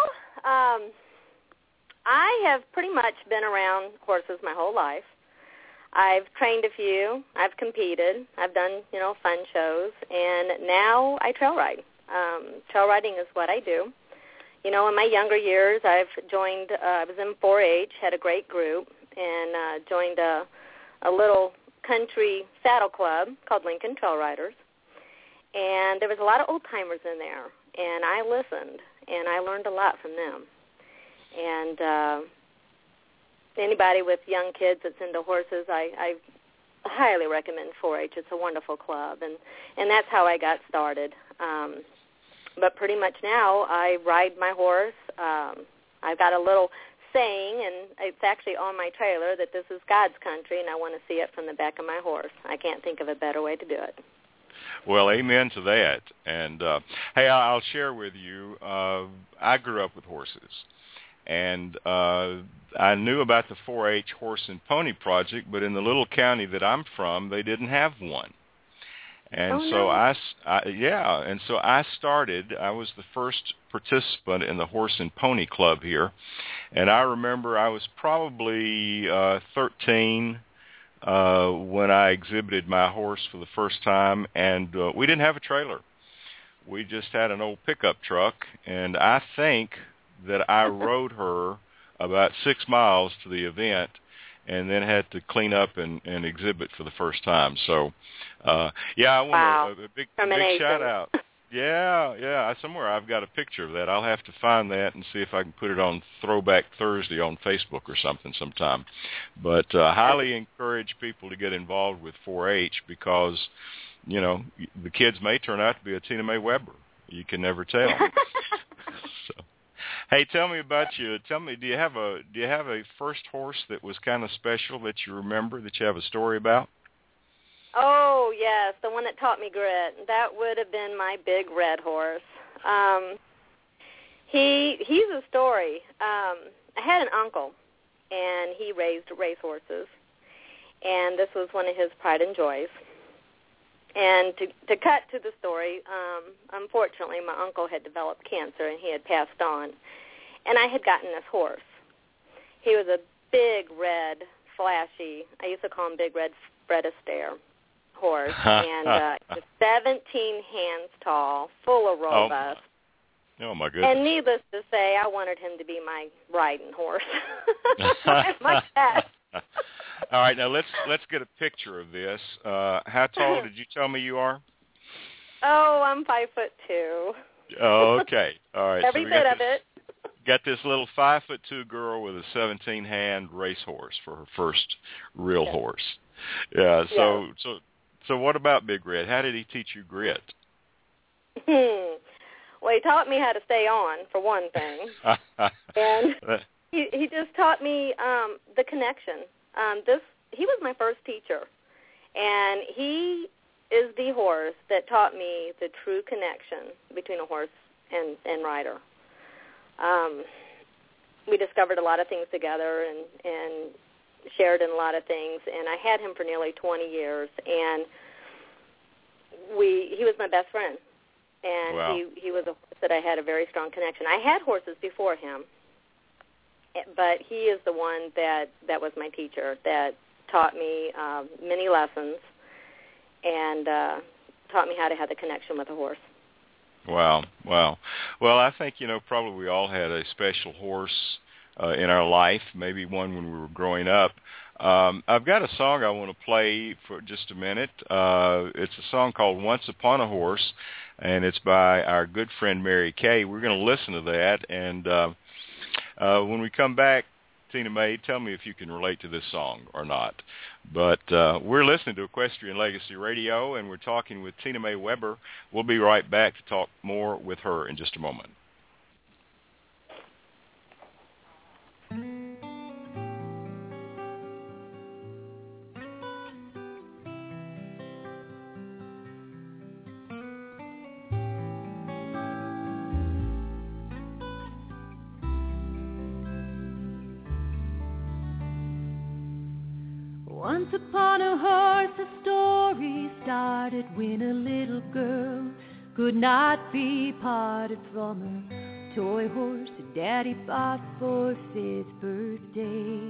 I have pretty much been around horses my whole life. I've trained a few. I've competed. I've done, fun shows. And now I trail ride. Trail riding is what I do. In my younger years, I've joined, I was in 4-H, had a great group, and joined a little country saddle club called Lincoln Trail Riders. And there was a lot of old-timers in there, and I listened, and I learned a lot from them. And anybody with young kids that's into horses, I highly recommend 4-H. It's a wonderful club, and that's how I got started. But pretty much now I ride my horse. I've got a little saying, and it's actually on my trailer, that this is God's country, and I want to see it from the back of my horse. I can't think of a better way to do it. Well, amen to that. And, hey, I'll share with you, I grew up with horses. And I knew about the 4-H Horse and Pony Project, but in the little county that I'm from, they didn't have one. And so I started. I was the first participant in the Horse and Pony Club here, and I remember I was probably 13 when I exhibited my horse for the first time, and we didn't have a trailer. We just had an old pickup truck, and I think that I rode her about 6 miles to the event, and then had to clean up and exhibit for the first time. So, I want a big shout out. Yeah. Somewhere I've got a picture of that. I'll have to find that and see if I can put it on Throwback Thursday on Facebook or something sometime. But highly encourage people to get involved with 4-H because, you know, the kids may turn out to be a Tina Mae Weber. You can never tell. So. Hey, tell me about you. Tell me, do you have a first horse that was kind of special that you remember, that you have a story about? Oh, yes, the one that taught me grit. That would have been my Big Red horse. He's a story. I had an uncle, and he raised racehorses, and this was one of his pride and joys. And to cut to the story, unfortunately, my uncle had developed cancer, and he had passed on. And I had gotten this horse. He was a big, red, flashy, I used to call him Big Red Fred Astaire horse, and 17 hands tall, full of robust. Oh, my goodness. And needless to say, I wanted him to be my riding horse. My pet. All right, now let's get a picture of this. How tall did you tell me you are? Oh, I'm 5'2". Oh, okay. All right. Every bit of it. Got this little 5'2" girl with a 17-hand racehorse for her first real horse. Yeah. So what about Big Red? How did he teach you grit? Well, he taught me how to stay on, for one thing, and he just taught me the connection. He was my first teacher, and he is the horse that taught me the true connection between a horse and rider. We discovered a lot of things together and shared in a lot of things, and I had him for nearly 20 years, and he was my best friend, and wow. he was a horse that I had a very strong connection. I had horses before him, but he is the one that was my teacher, that taught me many lessons and taught me how to have the connection with a horse. Wow. Well, I think, probably we all had a special horse in our life, maybe one when we were growing up. I've got a song I want to play for just a minute. It's a song called Once Upon a Horse, and it's by our good friend Mary Kay. We're going to listen to that, and when we come back, Tina Mae, tell me if you can relate to this song or not. But we're listening to Equestrian Legacy Radio, and we're talking with Tina Mae Weber. We'll be right back to talk more with her in just a moment. Once upon a horse, a story started when a little girl could not be parted from her toy horse that Daddy bought for 5th birthday.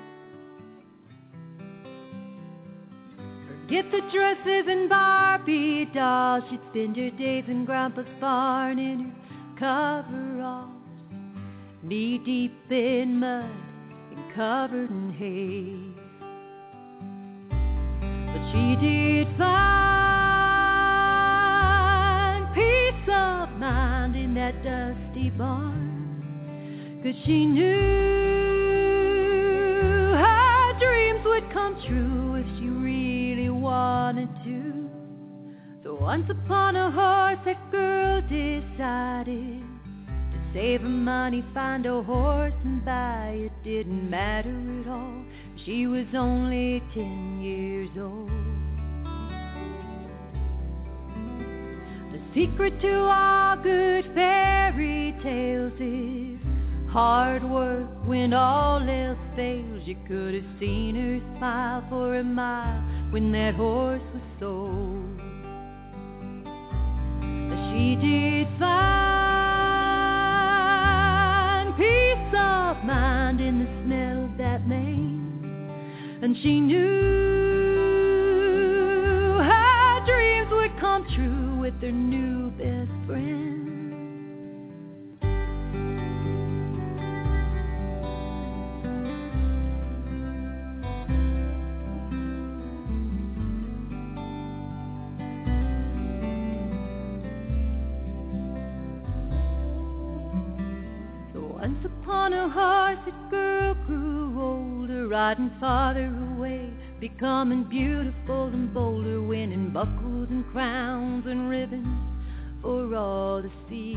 Forget the dresses and Barbie dolls, she'd spend her days in Grandpa's barn in her coveralls, knee-deep in mud and covered in hay. But she did find barn, 'cause she knew her dreams would come true if she really wanted to. So once upon a horse, that girl decided to save her money, find a horse and buy it. Didn't matter at all, she was only 10 years old. The secret to all good fairy tales is hard work when all else fails. You could have seen her smile for a mile when that horse was sold. She did find peace of mind in the smell of that mane, and she knew her dreams would come true with her new best friend. Once upon a horse, that girl grew older, riding farther away, becoming beautiful and bolder, winning buckles and crowns and ribbons for all to see.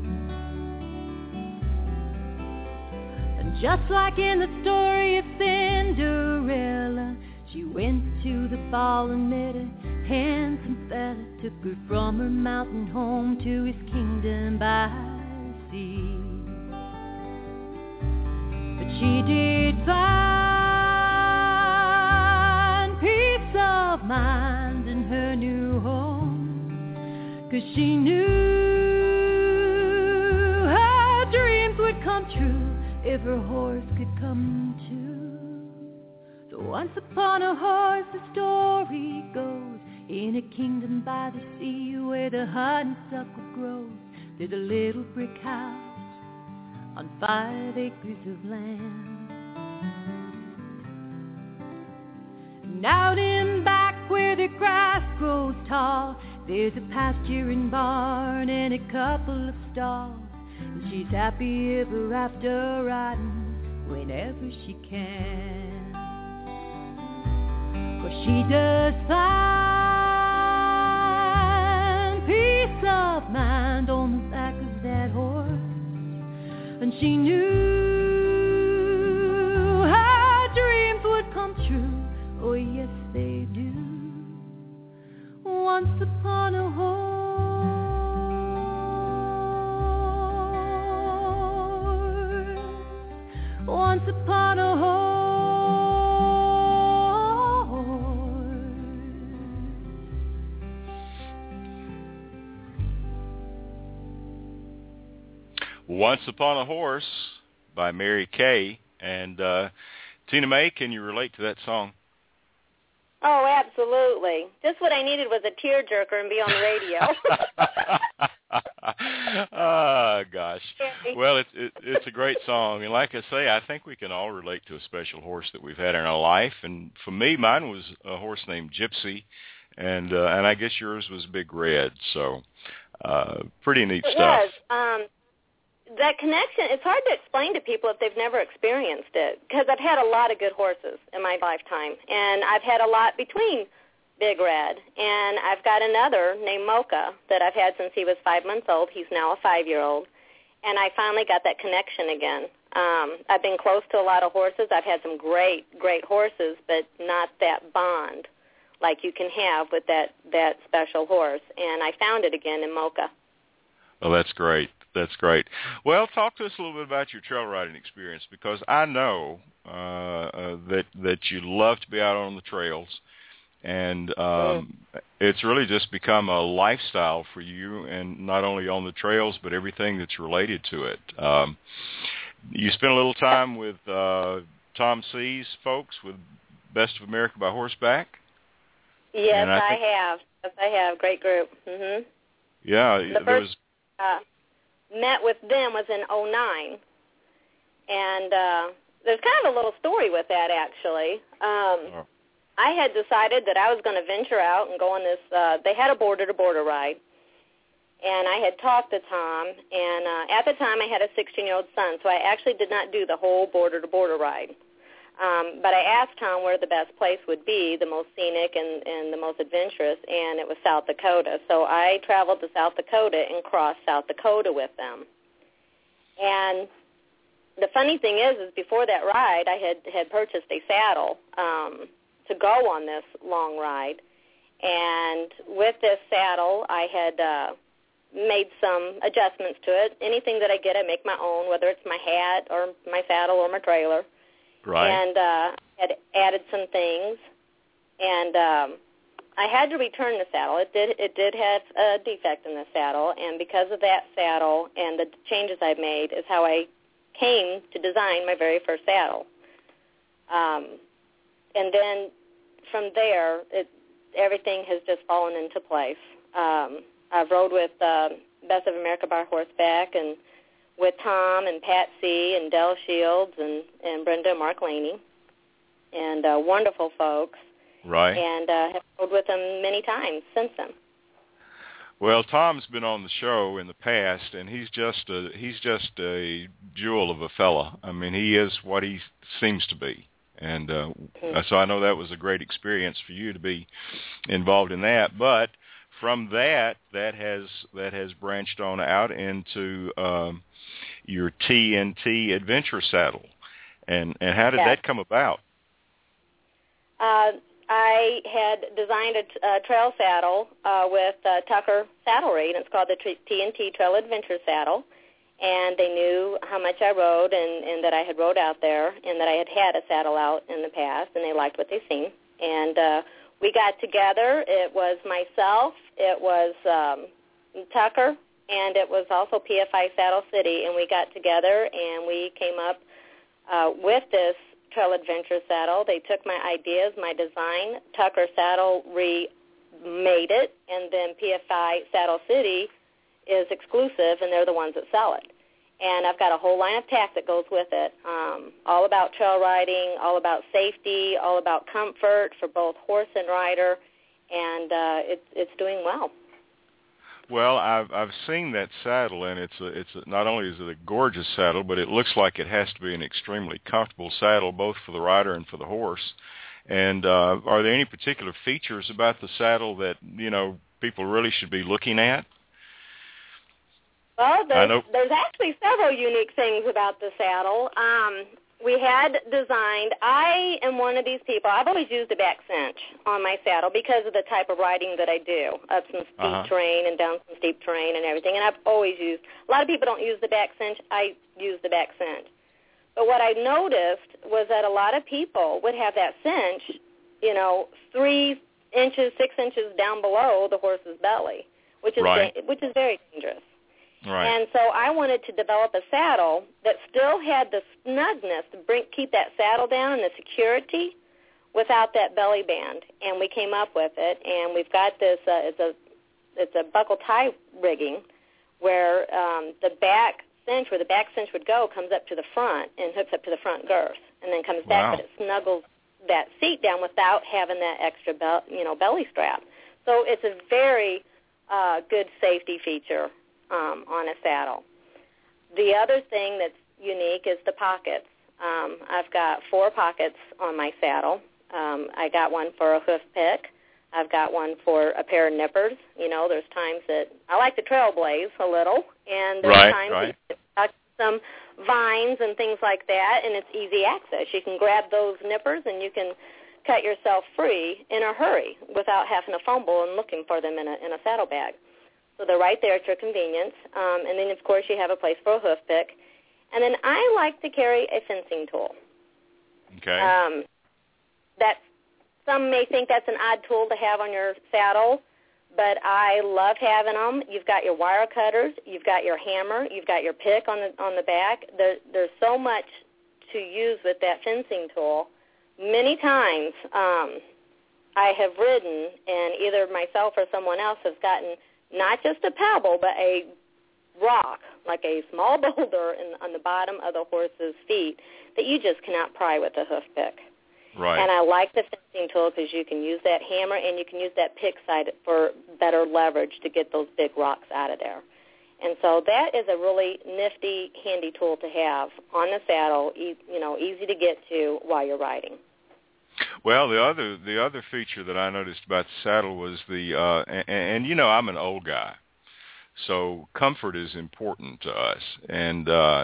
And just like in the story of Cinderella, she went to the ball and met a handsome fella, took her from her mountain home to his kingdom by the sea. She did find peace of mind in her new home, 'cause she knew her dreams would come true if her horse could come too. So once upon a horse, the story goes, in a kingdom by the sea where the honeysuckle grows, there's a little brick house on 5 acres of land. And out in back where the grass grows tall, there's a pasture and barn and a couple of stalls. And she's happy ever after, riding whenever she can. 'Cause she does find peace of mind on the back of that horse. And she knew her dreams would come true. Oh, yes, they do. Once upon a horse. Once upon a horse. Once Upon a Horse by Mary Kay. And Tina May, can you relate to that song? Oh, absolutely. Just what I needed was a tearjerker and be on the radio. Oh, gosh. Well, it's a great song. And like I say, I think we can all relate to a special horse that we've had in our life. And for me, mine was a horse named Gypsy. And I guess yours was Big Red. So pretty neat stuff. It was. That connection, it's hard to explain to people if they've never experienced it, because I've had a lot of good horses in my lifetime, and I've had a lot between Big Red, and I've got another named Mocha that I've had since he was 5 months old. He's now a 5-year-old, and I finally got that connection again. I've been close to a lot of horses. I've had some great, great horses, but not that bond like you can have with that special horse, and I found it again in Mocha. Well, that's great. That's great. Well, talk to us a little bit about your trail riding experience, because I know that you love to be out on the trails, and it's really just become a lifestyle for you, and not only on the trails, but everything that's related to it. You spent a little time with Tom C's folks with Best of America by Horseback? Yes, I have. Yes, I have. Great group. Mm-hmm. Yeah. The first met with them was in 2009, and there's kind of a little story with that, actually. I had decided that I was going to venture out and go on this, they had a border-to-border ride, And I had talked to Tom, and at the time I had a 16-year-old son, so I actually did not do the whole border-to-border ride. But I asked Tom where the best place would be, the most scenic and the most adventurous, and it was South Dakota. So I traveled to South Dakota and crossed South Dakota with them. And the funny thing is before that ride, I had purchased a saddle to go on this long ride. And with this saddle, I had made some adjustments to it. Anything that I get, I make my own, whether it's my hat or my saddle or my trailer. Right. And had added some things. And I had to return the saddle. It did have a defect in the saddle, and because of that saddle and the changes I've made is how I came to design my very first saddle. And then from there, everything has just fallen into place. I've rode with Best of America by Horseback and with Tom and Pat C. and Del Shields and Brenda and Mark Laney, and wonderful folks. Right. And have rode with them many times since then. Well, Tom's been on the show in the past, and he's just a jewel of a fella. I mean, he is what he seems to be. And so I know that was a great experience for you to be involved in that. But from that has branched on out into your TNT Adventure saddle. And how did that come about? I had designed a trail saddle with Tucker Saddlery, and it's called the TNT Trail Adventure Saddle. And they knew how much I rode and that I had rode out there and that I had had a saddle out in the past, and they liked what they seen. And we got together. It was myself, it was Tucker, and it was also PFI Saddle City, and we got together and we came up with this Trail Adventure saddle. They took my ideas, my design. Tucker Saddle remade it, and then PFI Saddle City is exclusive, and they're the ones that sell it. And I've got a whole line of tack that goes with it, all about trail riding, all about safety, all about comfort for both horse and rider, and it's doing well. Well, I've seen that saddle, and it's not only is it a gorgeous saddle, but it looks like it has to be an extremely comfortable saddle, both for the rider and for the horse. And are there any particular features about the saddle that people really should be looking at? Well, there's actually several unique things about the saddle. We had designed, I am one of these people, I've always used a back cinch on my saddle because of the type of riding that I do, up some steep terrain and down some steep terrain and everything, and I've always used, a lot of people don't use the back cinch, I use the back cinch. But what I noticed was that a lot of people would have that cinch, 3 inches, 6 inches down below the horse's belly, which is very dangerous. Right. And so I wanted to develop a saddle that still had the snugness to keep that saddle down and the security without that belly band. And we came up with it, and we've got this. It's a buckle tie rigging where the back cinch, where the back cinch would go, comes up to the front and hooks up to the front girth, and then comes back, but it snuggles that seat down without having that extra belly strap. So it's a very good safety feature on a saddle. The other thing that's unique is the pockets. I've got 4 pockets on my saddle. I got one for a hoof pick. I've got one for a pair of nippers. There's times that I like to trailblaze a little, and there's times that you got some vines and things like that, and it's easy access. You can grab those nippers and you can cut yourself free in a hurry without having to fumble and looking for them in a saddlebag. So they're right there at your convenience. And then, of course, you have a place for a hoof pick. And then I like to carry a fencing tool. Okay. Some may think that's an odd tool to have on your saddle, but I love having them. You've got your wire cutters. You've got your hammer. You've got your pick on the back. There's so much to use with that fencing tool. Many times I have ridden, and either myself or someone else has gotten not just a pebble, but a rock, like a small boulder on the bottom of the horse's feet that you just cannot pry with a hoof pick. Right. And I like the fencing tool because you can use that hammer and you can use that pick side for better leverage to get those big rocks out of there. And so that is a really nifty, handy tool to have on the saddle, easy to get to while you're riding. Well, the other feature that I noticed about the saddle was and I'm an old guy, so comfort is important to us. And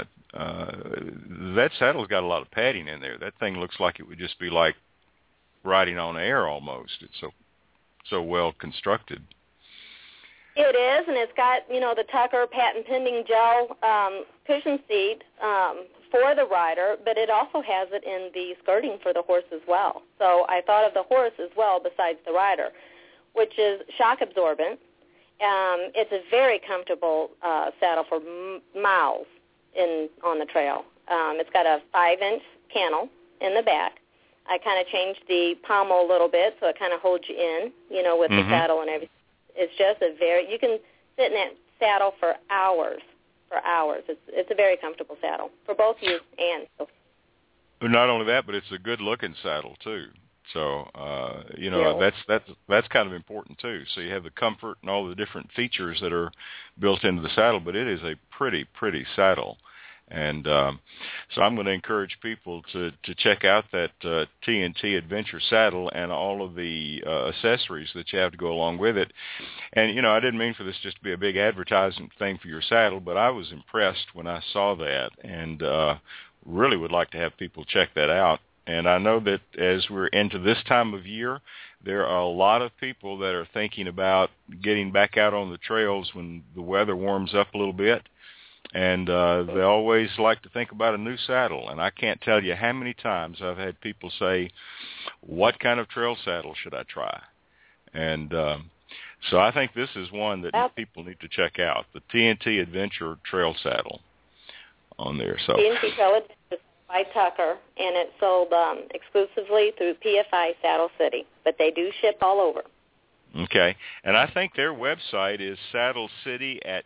that saddle's got a lot of padding in there. That thing looks like it would just be like riding on air almost. It's so well constructed. It is, and it's got, the Tucker patent pending gel cushion seat for the rider, but it also has it in the skirting for the horse as well. So I thought of the horse as well besides the rider, which is shock absorbent. It's a very comfortable saddle for miles on the trail. It's got a 5-inch cantle in the back. I kind of changed the pommel a little bit so it kind of holds you in, with the saddle and everything. It's just you can sit in that saddle for hours. It's a very comfortable saddle for both you and Sophie. Not only that, but it's a good-looking saddle too. So that's kind of important too. So you have the comfort and all the different features that are built into the saddle, but it is a pretty saddle. And so I'm going to encourage people to check out that TNT Adventure saddle and all of the accessories that you have to go along with it. And, I didn't mean for this just to be a big advertising thing for your saddle, but I was impressed when I saw that and really would like to have people check that out. And I know that as we're into this time of year, there are a lot of people that are thinking about getting back out on the trails when the weather warms up a little bit. And they always like to think about a new saddle. And I can't tell you how many times I've had people say, what kind of trail saddle should I try? And so I think this is one that people need to check out, the TNT Adventure Trail Saddle on there. So TNT Trail Adventure by Tucker, and it's sold exclusively through PFI Saddle City. But they do ship all over. Okay. And I think their website is Saddle City at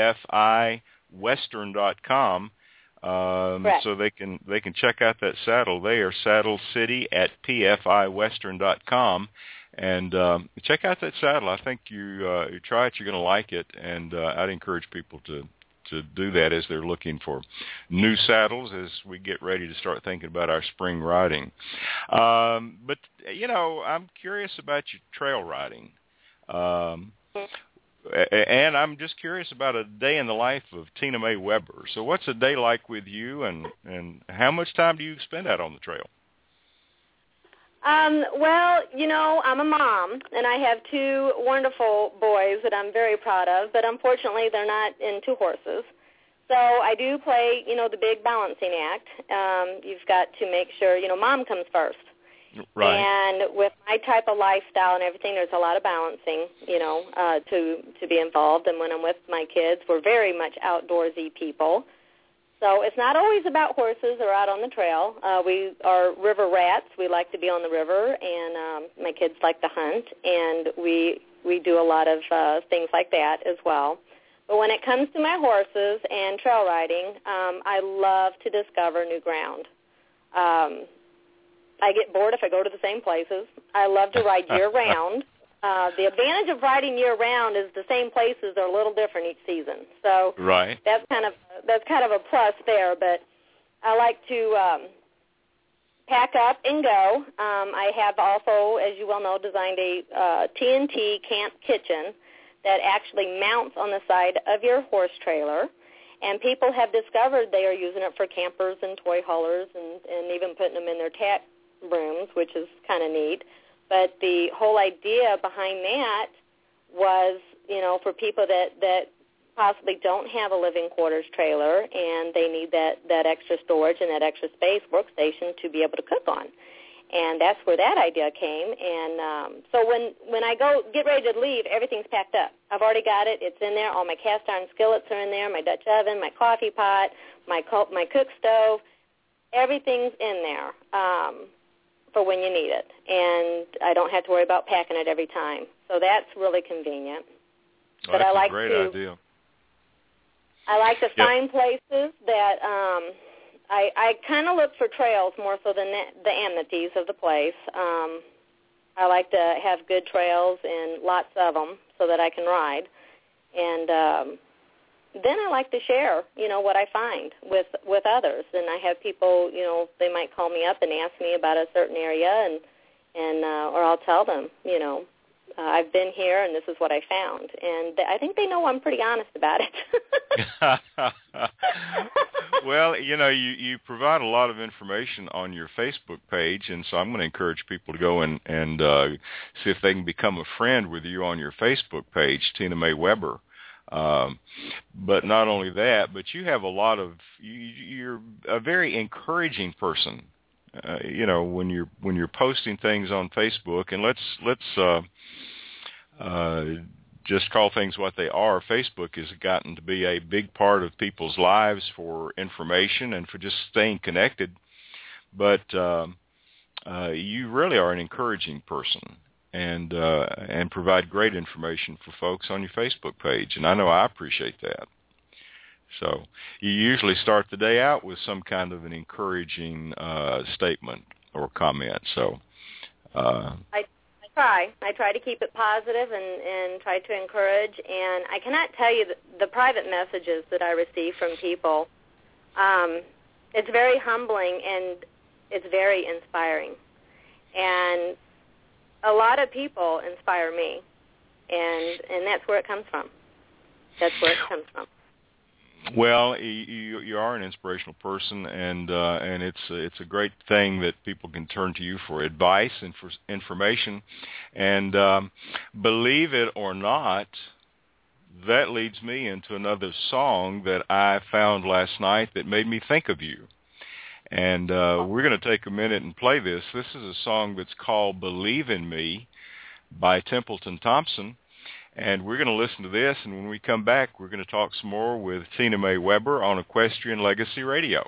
PFIWestern.com, so they can check out that saddle there, Saddle City at PFIWestern.com, and check out that saddle. I think you try it, you're going to like it, and I'd encourage people to do that as they're looking for new saddles as we get ready to start thinking about our spring riding. But I'm curious about your trail riding. And I'm just curious about a day in the life of Tina Mae Weber. So what's a day like with you, and how much time do you spend out on the trail? Well, I'm a mom, and I have 2 wonderful boys that I'm very proud of, but unfortunately they're not into horses. So I do play, the big balancing act. You've got to make sure, mom comes first. Right. And with my type of lifestyle and everything, there's a lot of balancing, to be involved. And when I'm with my kids, we're very much outdoorsy people. So it's not always about horses or out on the trail. We are river rats. We like to be on the river, and my kids like to hunt, and we do a lot of things like that as well. But when it comes to my horses and trail riding, I love to discover new ground. I get bored if I go to the same places. I love to ride year-round. The advantage of riding year-round is the same places are a little different each season. So right. That's kind of a plus there. But I like to pack up and go. I have also, as you well know, designed a TNT camp kitchen that actually mounts on the side of your horse trailer. And people have discovered they are using it for campers and toy haulers and even putting them in their tack rooms, which is kind of neat. But the whole idea behind that was, for people that possibly don't have a living quarters trailer and they need that extra storage and that extra space workstation to be able to cook on. And that's where that idea came. And so when I go get ready to leave, everything's packed up. I've already got it. It's in there. All my cast iron skillets are in there, my Dutch oven, my coffee pot, my cook stove. Everything's in there for when you need it. And I don't have to worry about packing it every time. So that's really convenient. Well, that's a great idea. I like to find places that I kind of look for trails more so than the amenities of the place. I like to have good trails and lots of them so that I can ride. And then I like to share, what I find with others. And I have people, they might call me up and ask me about a certain area, and or I'll tell them, I've been here and this is what I found. And I think they know I'm pretty honest about it. Well, you provide a lot of information on your Facebook page, and so I'm going to encourage people to go and see if they can become a friend with you on your Facebook page, Tina Mae Weber. But not only that, but you have a lot of you're a very encouraging person. When you're posting things on Facebook, and let's just call things what they are. Facebook has gotten to be a big part of people's lives for information and for just staying connected. But you really are an encouraging person, and provide great information for folks on your Facebook page, and I know I appreciate that. So you usually start the day out with some kind of an encouraging statement or comment. So I try to keep it positive and try to encourage. And I cannot tell you the private messages that I receive from people. It's very humbling and it's very inspiring. And a lot of people inspire me, and that's where it comes from. That's where it comes from. Well, you are an inspirational person, and it's a great thing that people can turn to you for advice and for information. And believe it or not, that leads me into another song that I found last night that made me think of you. And we're going to take a minute and play this. This is a song that's called "Believe in Me" by Templeton Thompson. And we're going to listen to this, and when we come back, we're going to talk some more with Tina Mae Weber on Equestrian Legacy Radio.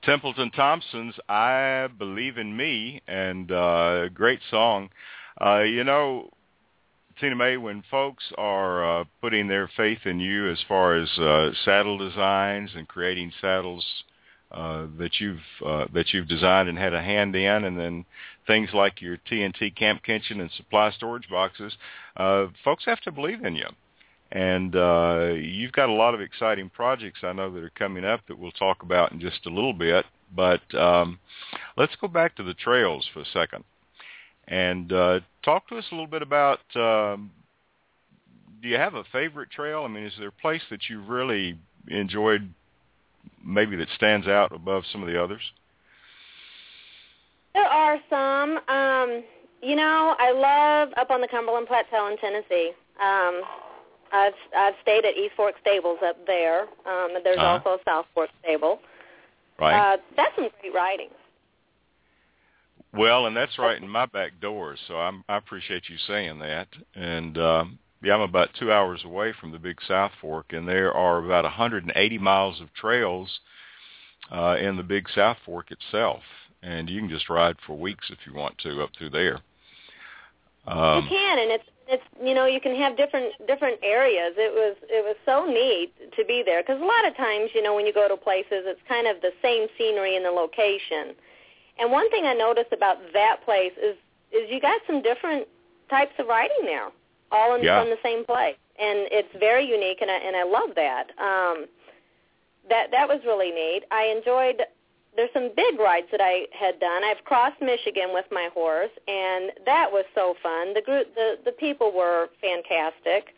Templeton Thompson's I Believe in Me, and great song. Tina May, when folks are putting their faith in you as far as saddle designs and creating saddles that you've designed and had a hand in, and then things like your TNT camp kitchen and supply storage boxes, folks have to believe in you. And you've got a lot of exciting projects, I know, that are coming up that we'll talk about in just a little bit. But let's go back to the trails for a second and talk to us a little bit about, do you have a favorite trail? I mean, is there a place that you really enjoyed, maybe that stands out above some of the others? There are some. I love up on the Cumberland Plateau in Tennessee. I've stayed at East Fork Stables up there. There's also a South Fork Stable. Right. That's some great riding. Well, and that's right in my back door, so I appreciate you saying that. And, I'm about 2 hours away from the big South Fork, and there are about 180 miles of trails in the big South Fork itself. And you can just ride for weeks if you want to up through there. You can, and it's you can have different areas. It was so neat to be there, because a lot of times, when you go to places, it's kind of the same scenery in the location. And one thing I noticed about that place is you got some different types of riding there, all from the same place, and it's very unique, and I love that. That was really neat. I enjoyed. There's some big rides that I had done. I've crossed Michigan with my horse, and that was so fun. The people were fantastic.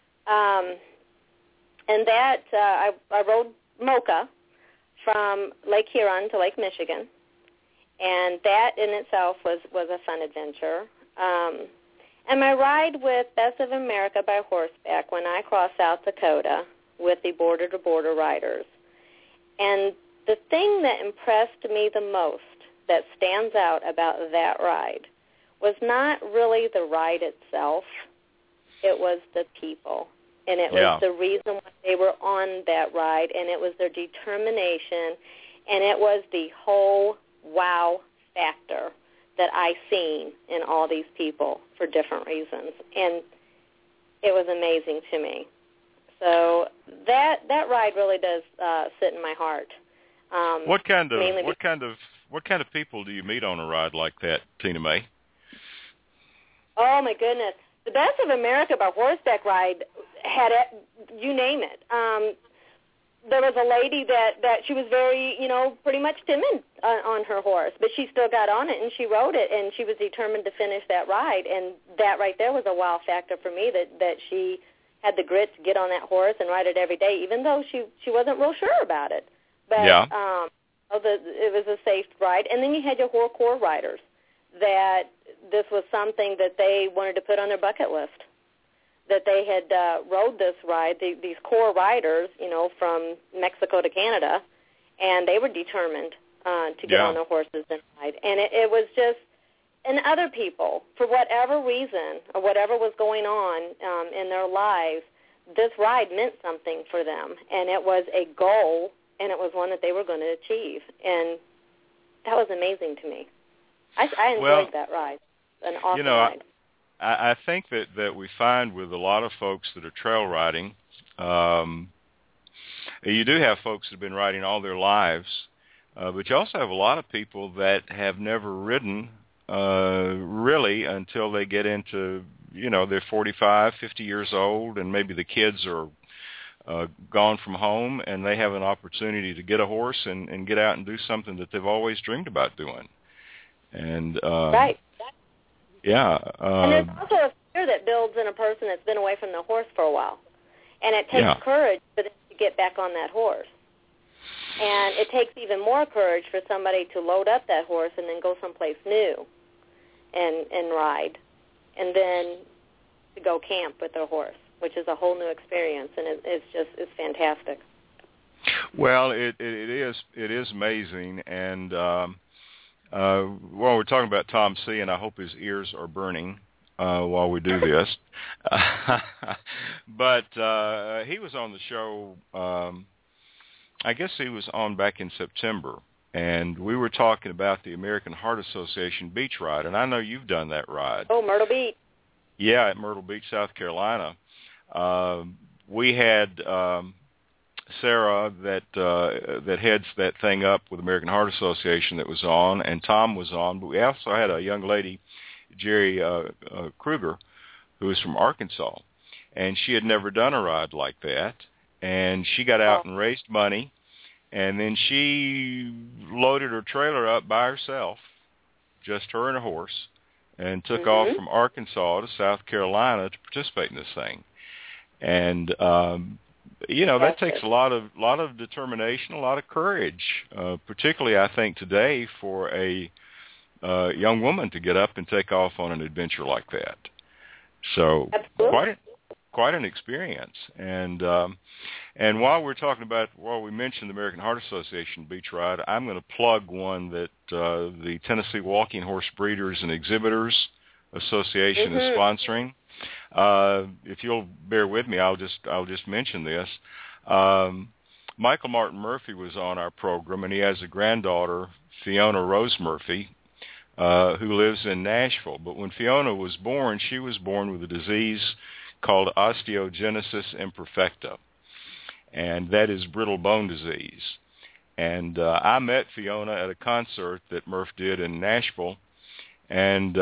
And that I rode Mocha from Lake Huron to Lake Michigan, and that in itself was a fun adventure. And my ride with Best of America by horseback when I crossed South Dakota with the Border to Border riders. And the thing that impressed me the most, that stands out about that ride, was not really the ride itself. It was the people. And it was the reason why they were on that ride, and it was their determination, and it was the whole wow factor that I seen in all these people for different reasons. And it was amazing to me. So that ride really does sit in my heart. What kind of people do you meet on a ride like that, Tina May? Oh my goodness, the Best of America by horseback ride had you name it. There was a lady that she was very, pretty much timid on her horse, but she still got on it and she rode it, and she was determined to finish that ride. And that right there was a wow factor for me, that she had the grit to get on that horse and ride it every day, even though she wasn't real sure about it. But it was a safe ride. And then you had your core riders, that this was something that they wanted to put on their bucket list, that they had rode this ride, these core riders, from Mexico to Canada, and they were determined to get on their horses and ride. And it was just, and other people, for whatever reason or whatever was going on in their lives, this ride meant something for them, and it was a goal, and it was one that they were going to achieve. And that was amazing to me. I enjoyed that ride. An awesome ride. I think that we find with a lot of folks that are trail riding, you do have folks that have been riding all their lives, but you also have a lot of people that have never ridden really until they get into, they're 45, 50 years old, and maybe the kids are gone from home, and they have an opportunity to get a horse and get out and do something that they've always dreamed about doing. And right. Yeah. And there's also a fear that builds in a person that's been away from the horse for a while. And it takes courage for them to get back on that horse. And it takes even more courage for somebody to load up that horse and then go someplace new and ride. And then to go camp with their horse, which is a whole new experience. And it's fantastic. Well, it is amazing. And we're talking about Tom C., and I hope his ears are burning while we do this. But he was on the show, I guess he was on back in September, and we were talking about the American Heart Association beach ride, and I know you've done that ride. Oh, Myrtle Beach. Yeah, at Myrtle Beach, South Carolina. We had Sarah that heads that thing up with American Heart Association that was on, and Tom was on, but we also had a young lady, Jerry Kruger, who was from Arkansas, and she had never done a ride like that, and she got out and raised money, and then she loaded her trailer up by herself, just her and a horse, and took off from Arkansas to South Carolina to participate in this thing. And that takes a lot of determination, a lot of courage, particularly I think today for a young woman to get up and take off on an adventure like that. So quite an experience. And while we mentioned the American Heart Association beach ride, I'm going to plug one that the Tennessee Walking Horse Breeders and Exhibitors Association is sponsoring. If you'll bear with me, I'll just mention this. Michael Martin Murphy was on our program, and he has a granddaughter, Fiona Rose Murphy, who lives in Nashville. But when Fiona was born, she was born with a disease called osteogenesis imperfecta, and that is brittle bone disease. And I met Fiona at a concert that Murph did in Nashville, and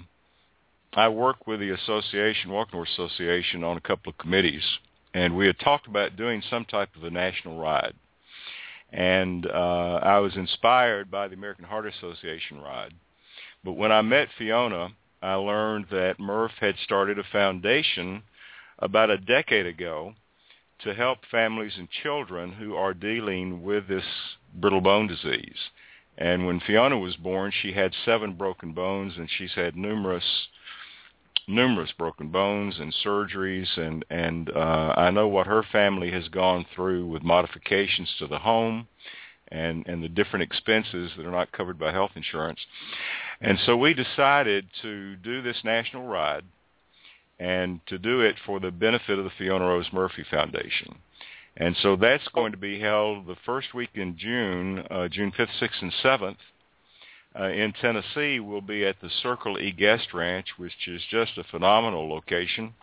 I work with the association, Walking Horse Association, on a couple of committees, and we had talked about doing some type of a national ride. And I was inspired by the American Heart Association ride. But when I met Fiona, I learned that Murph had started a foundation about a decade ago to help families and children who are dealing with this brittle bone disease. And when Fiona was born, she had 7 broken bones, and she's had numerous broken bones and surgeries, and I know what her family has gone through with modifications to the home and the different expenses that are not covered by health insurance. And so we decided to do this national ride and to do it for the benefit of the Fiona Rose Murphy Foundation. And so that's going to be held the first week in June, June 5th, 6th, and 7th. In Tennessee, we'll be at the Circle E Guest Ranch, which is just a phenomenal location,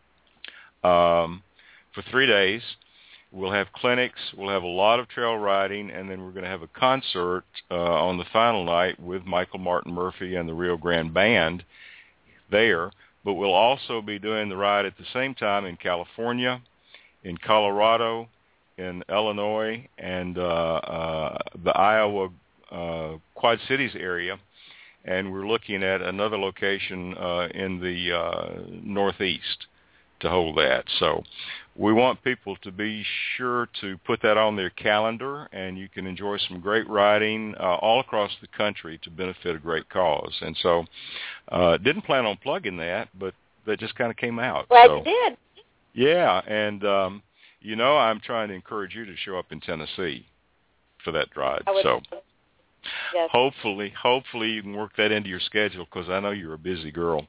for 3 days. We'll have clinics, we'll have a lot of trail riding, and then we're going to have a concert on the final night with Michael Martin Murphy and the Rio Grande Band there. But we'll also be doing the ride at the same time in California, in Colorado, in Illinois, and the Iowa Quad Cities area, and we're looking at another location in the Northeast to hold that. So we want people to be sure to put that on their calendar, and you can enjoy some great riding all across the country to benefit a great cause. And so didn't plan on plugging that, but that just kind of came out. Glad you did. Yeah, and I'm trying to encourage you to show up in Tennessee for that ride. So yes. Hopefully you can work that into your schedule, because I know you're a busy girl.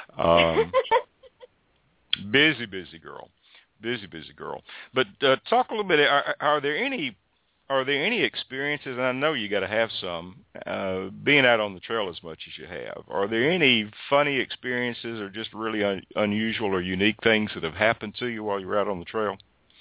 Busy girl. But talk a little bit. Are there any experiences? And I know you got to have some, being out on the trail as much as you have. Are there any funny experiences, or just really unusual or unique things that have happened to you while you're out on the trail?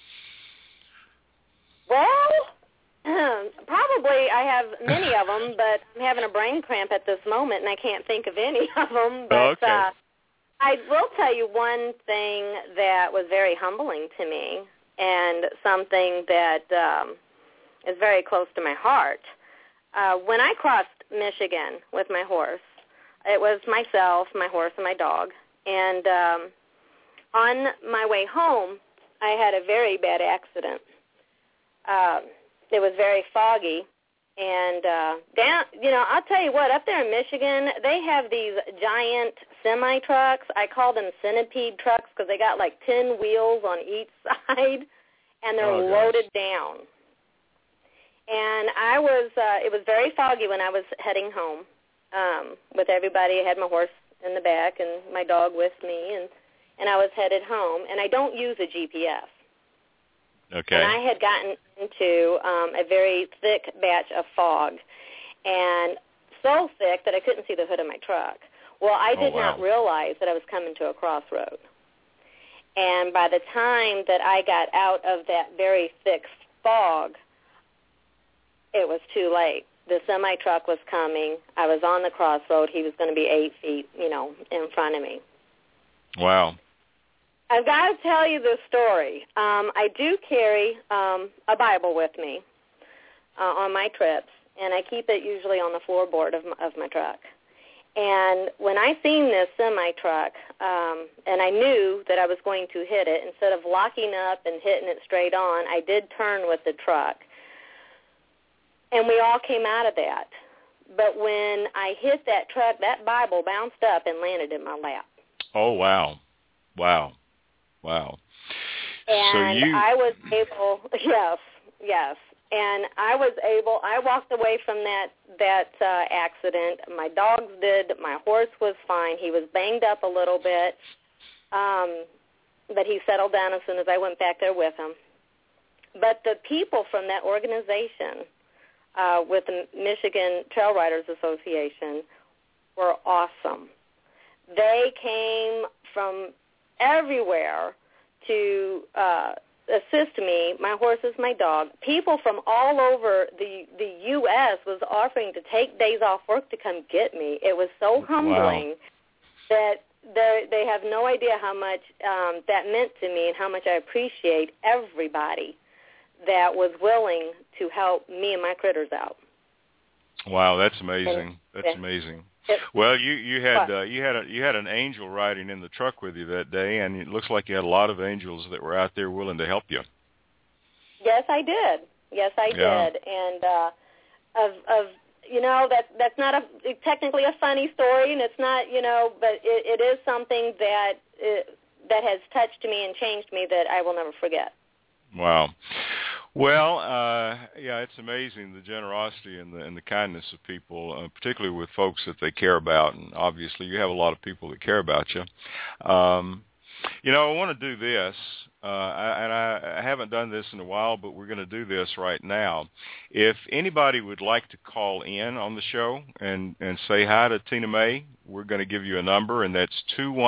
Well, probably I have many of them, but I'm having a brain cramp at this moment, and I can't think of any of them. But okay. I will tell you one thing that was very humbling to me, and something that is very close to my heart. When I crossed Michigan with my horse, it was myself, my horse, and my dog. And on my way home, I had a very bad accident. It was very foggy. And I'll tell you what, up there in Michigan, they have these giant semi-trucks. I call them centipede trucks because they got like 10 wheels on each side, and they're loaded down. And it was very foggy when I was heading home with everybody. I had my horse in the back and my dog with me, and I was headed home. And I don't use a GPS. Okay. And I had gotten into a very thick batch of fog, and so thick that I couldn't see the hood of my truck. Well, I did not realize that I was coming to a crossroad. And by the time that I got out of that very thick fog, it was too late. The semi-truck was coming. I was on the crossroad. He was going to be 8 feet, in front of me. Wow. I've got to tell you this story. I do carry a Bible with me on my trips, and I keep it usually on the floorboard of my truck. And when I seen this semi-truck, and I knew that I was going to hit it, instead of locking up and hitting it straight on, I did turn with the truck. And we all came out of that. But when I hit that truck, that Bible bounced up and landed in my lap. Oh, wow. Wow. Wow. And so I was able, yes. And I walked away from that accident. My dogs did. My horse was fine. He was banged up a little bit, but he settled down as soon as I went back there with him. But the people from that organization, with the Michigan Trail Riders Association, were awesome. They came from everywhere to assist me, my horses, my dog. People from all over the U.S. was offering to take days off work to come get me. It was so humbling that they have no idea how much that meant to me and how much I appreciate everybody that was willing to help me and my critters out. Wow, that's amazing. That's amazing. Well, you had an angel riding in the truck with you that day, and it looks like you had a lot of angels that were out there willing to help you. Yes, I did. Did. And that's not technically a funny story, and it's not, but it is something that has touched me and changed me that I will never forget. Wow. Well, it's amazing, the generosity and the kindness of people, particularly with folks that they care about. And obviously you have a lot of people that care about you. I want to do this, and I haven't done this in a while, but we're going to do this right now. If anybody would like to call in on the show and say hi to Tina May, we're going to give you a number, and that's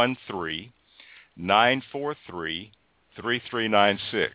213-943-3396.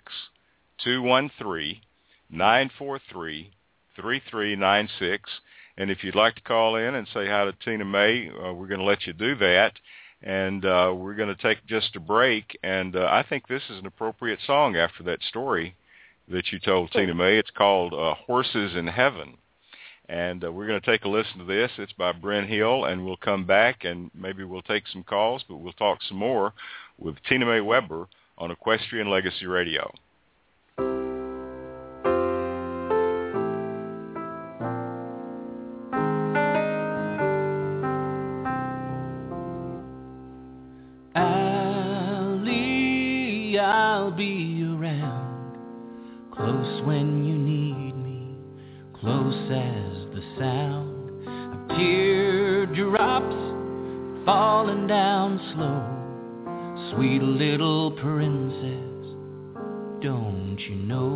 213-943-3396. And if you'd like to call in and say hi to Tina May, we're going to let you do that. And we're going to take just a break. And I think this is an appropriate song after that story that you told Tina May. It's called Horses in Heaven. And we're going to take a listen to this. It's by Brent Hill, and we'll come back, and maybe we'll take some calls, but we'll talk some more with Tina May Weber on Equestrian Legacy Radio. I'll be around, close when you need me, close as the sound of teardrops falling down slow. Sweet little princess, don't you know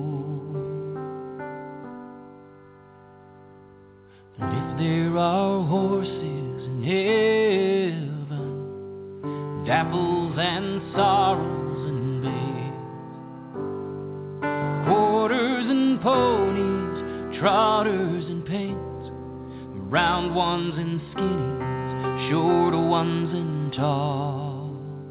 that if there are horses in heaven, dapples and sorrows, ponies, trotters and paints, round ones and skinnies, shorter ones and tall.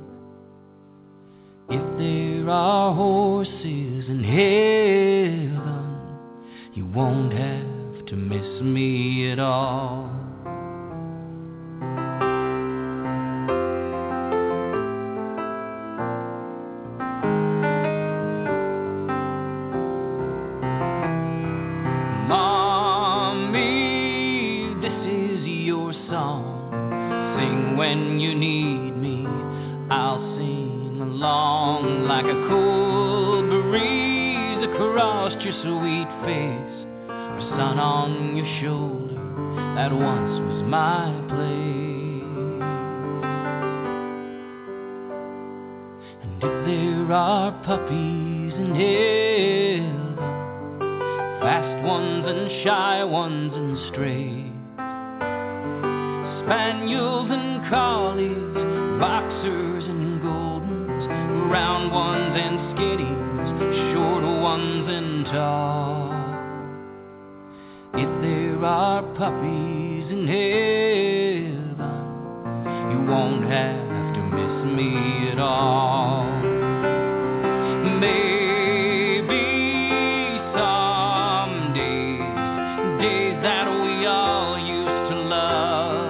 If there are horses in heaven, you won't have to miss me at all. When you need me, I'll sing along like a cool breeze across your sweet face, or sun on your shoulder, that once was my place. And if there are puppies in heaven, ones and shy ones and strays, spaniels and collies, boxers and goldens, round ones and skinnies, shorter ones and tall. If there are puppies in heaven, you won't have to miss me at all. Maybe some days that we all used to love,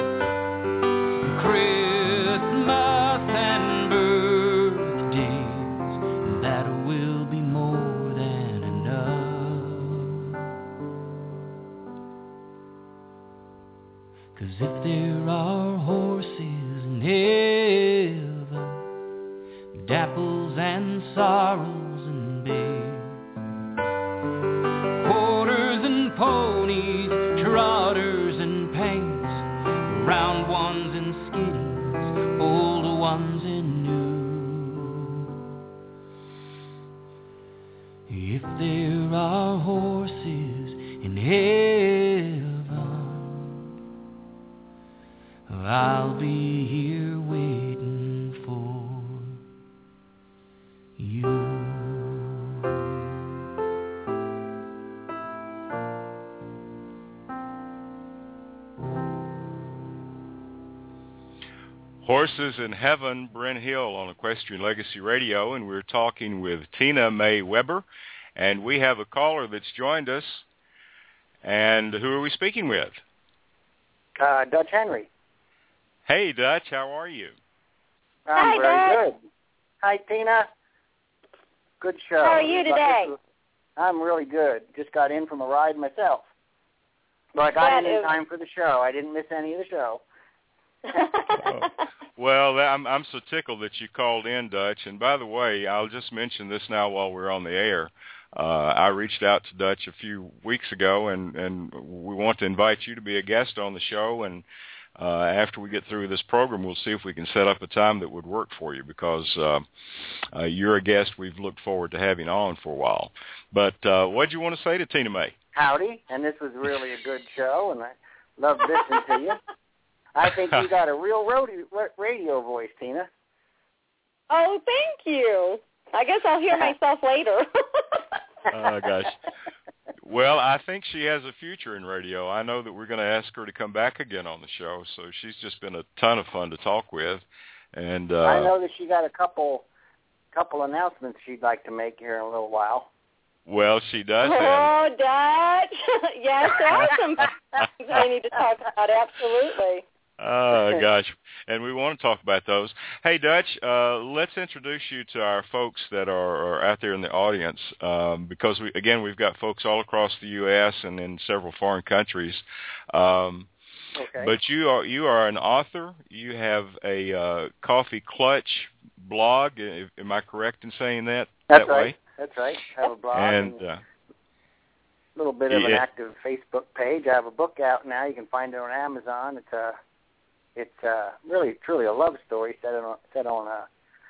Christmas and birthdays, that will be more than enough. 'Cause if there are horses in heaven, dapples and sorrels and bears, quarters and ponies, trotters and paints, round ones and skinnies, older ones and new. If there are horses in heaven, I'll be here waiting for you. Horses in Heaven, Brent Hill on Equestrian Legacy Radio, and we're talking with Tina Mae Weber, and we have a caller that's joined us. And who are we speaking with? Dutch Henry. Hey, Dutch, how are you? I'm very good. Hi, Tina. Good show. How are you today? I'm really good. Just got in from a ride myself. So I got in time for the show. I didn't miss any of the show. Well, I'm so tickled that you called in, Dutch. And by the way, I'll just mention this now while we're on the air. I reached out to Dutch a few weeks ago, and we want to invite you to be a guest on the show. And after we get through this program, we'll see if we can set up a time that would work for you, because you're a guest we've looked forward to having on for a while. But what did you want to say to Tina Mae? Howdy, and this was really a good show, and I loved listening to you. I think you got a real radio voice, Tina. Oh, thank you. I guess I'll hear myself later. Oh, gosh. Well, I think she has a future in radio. I know that we're going to ask her to come back again on the show, so she's just been a ton of fun to talk with. And I know that she got a couple announcements she'd like to make here in a little while. Well, she does. Oh, Dutch. Yes, there are some things I need to talk about, absolutely. Oh, gosh. And we want to talk about those. Hey, Dutch, let's introduce you to our folks that are out there in the audience, because, we've got folks all across the U.S. and in several foreign countries. Okay. But you are an author. You have a Coffee Clutch blog. Am I correct in saying that? That's that right. way? That's right. I have a blog and a little bit of an active Facebook page. I have a book out now. You can find it on Amazon. It's really, truly a love story set on a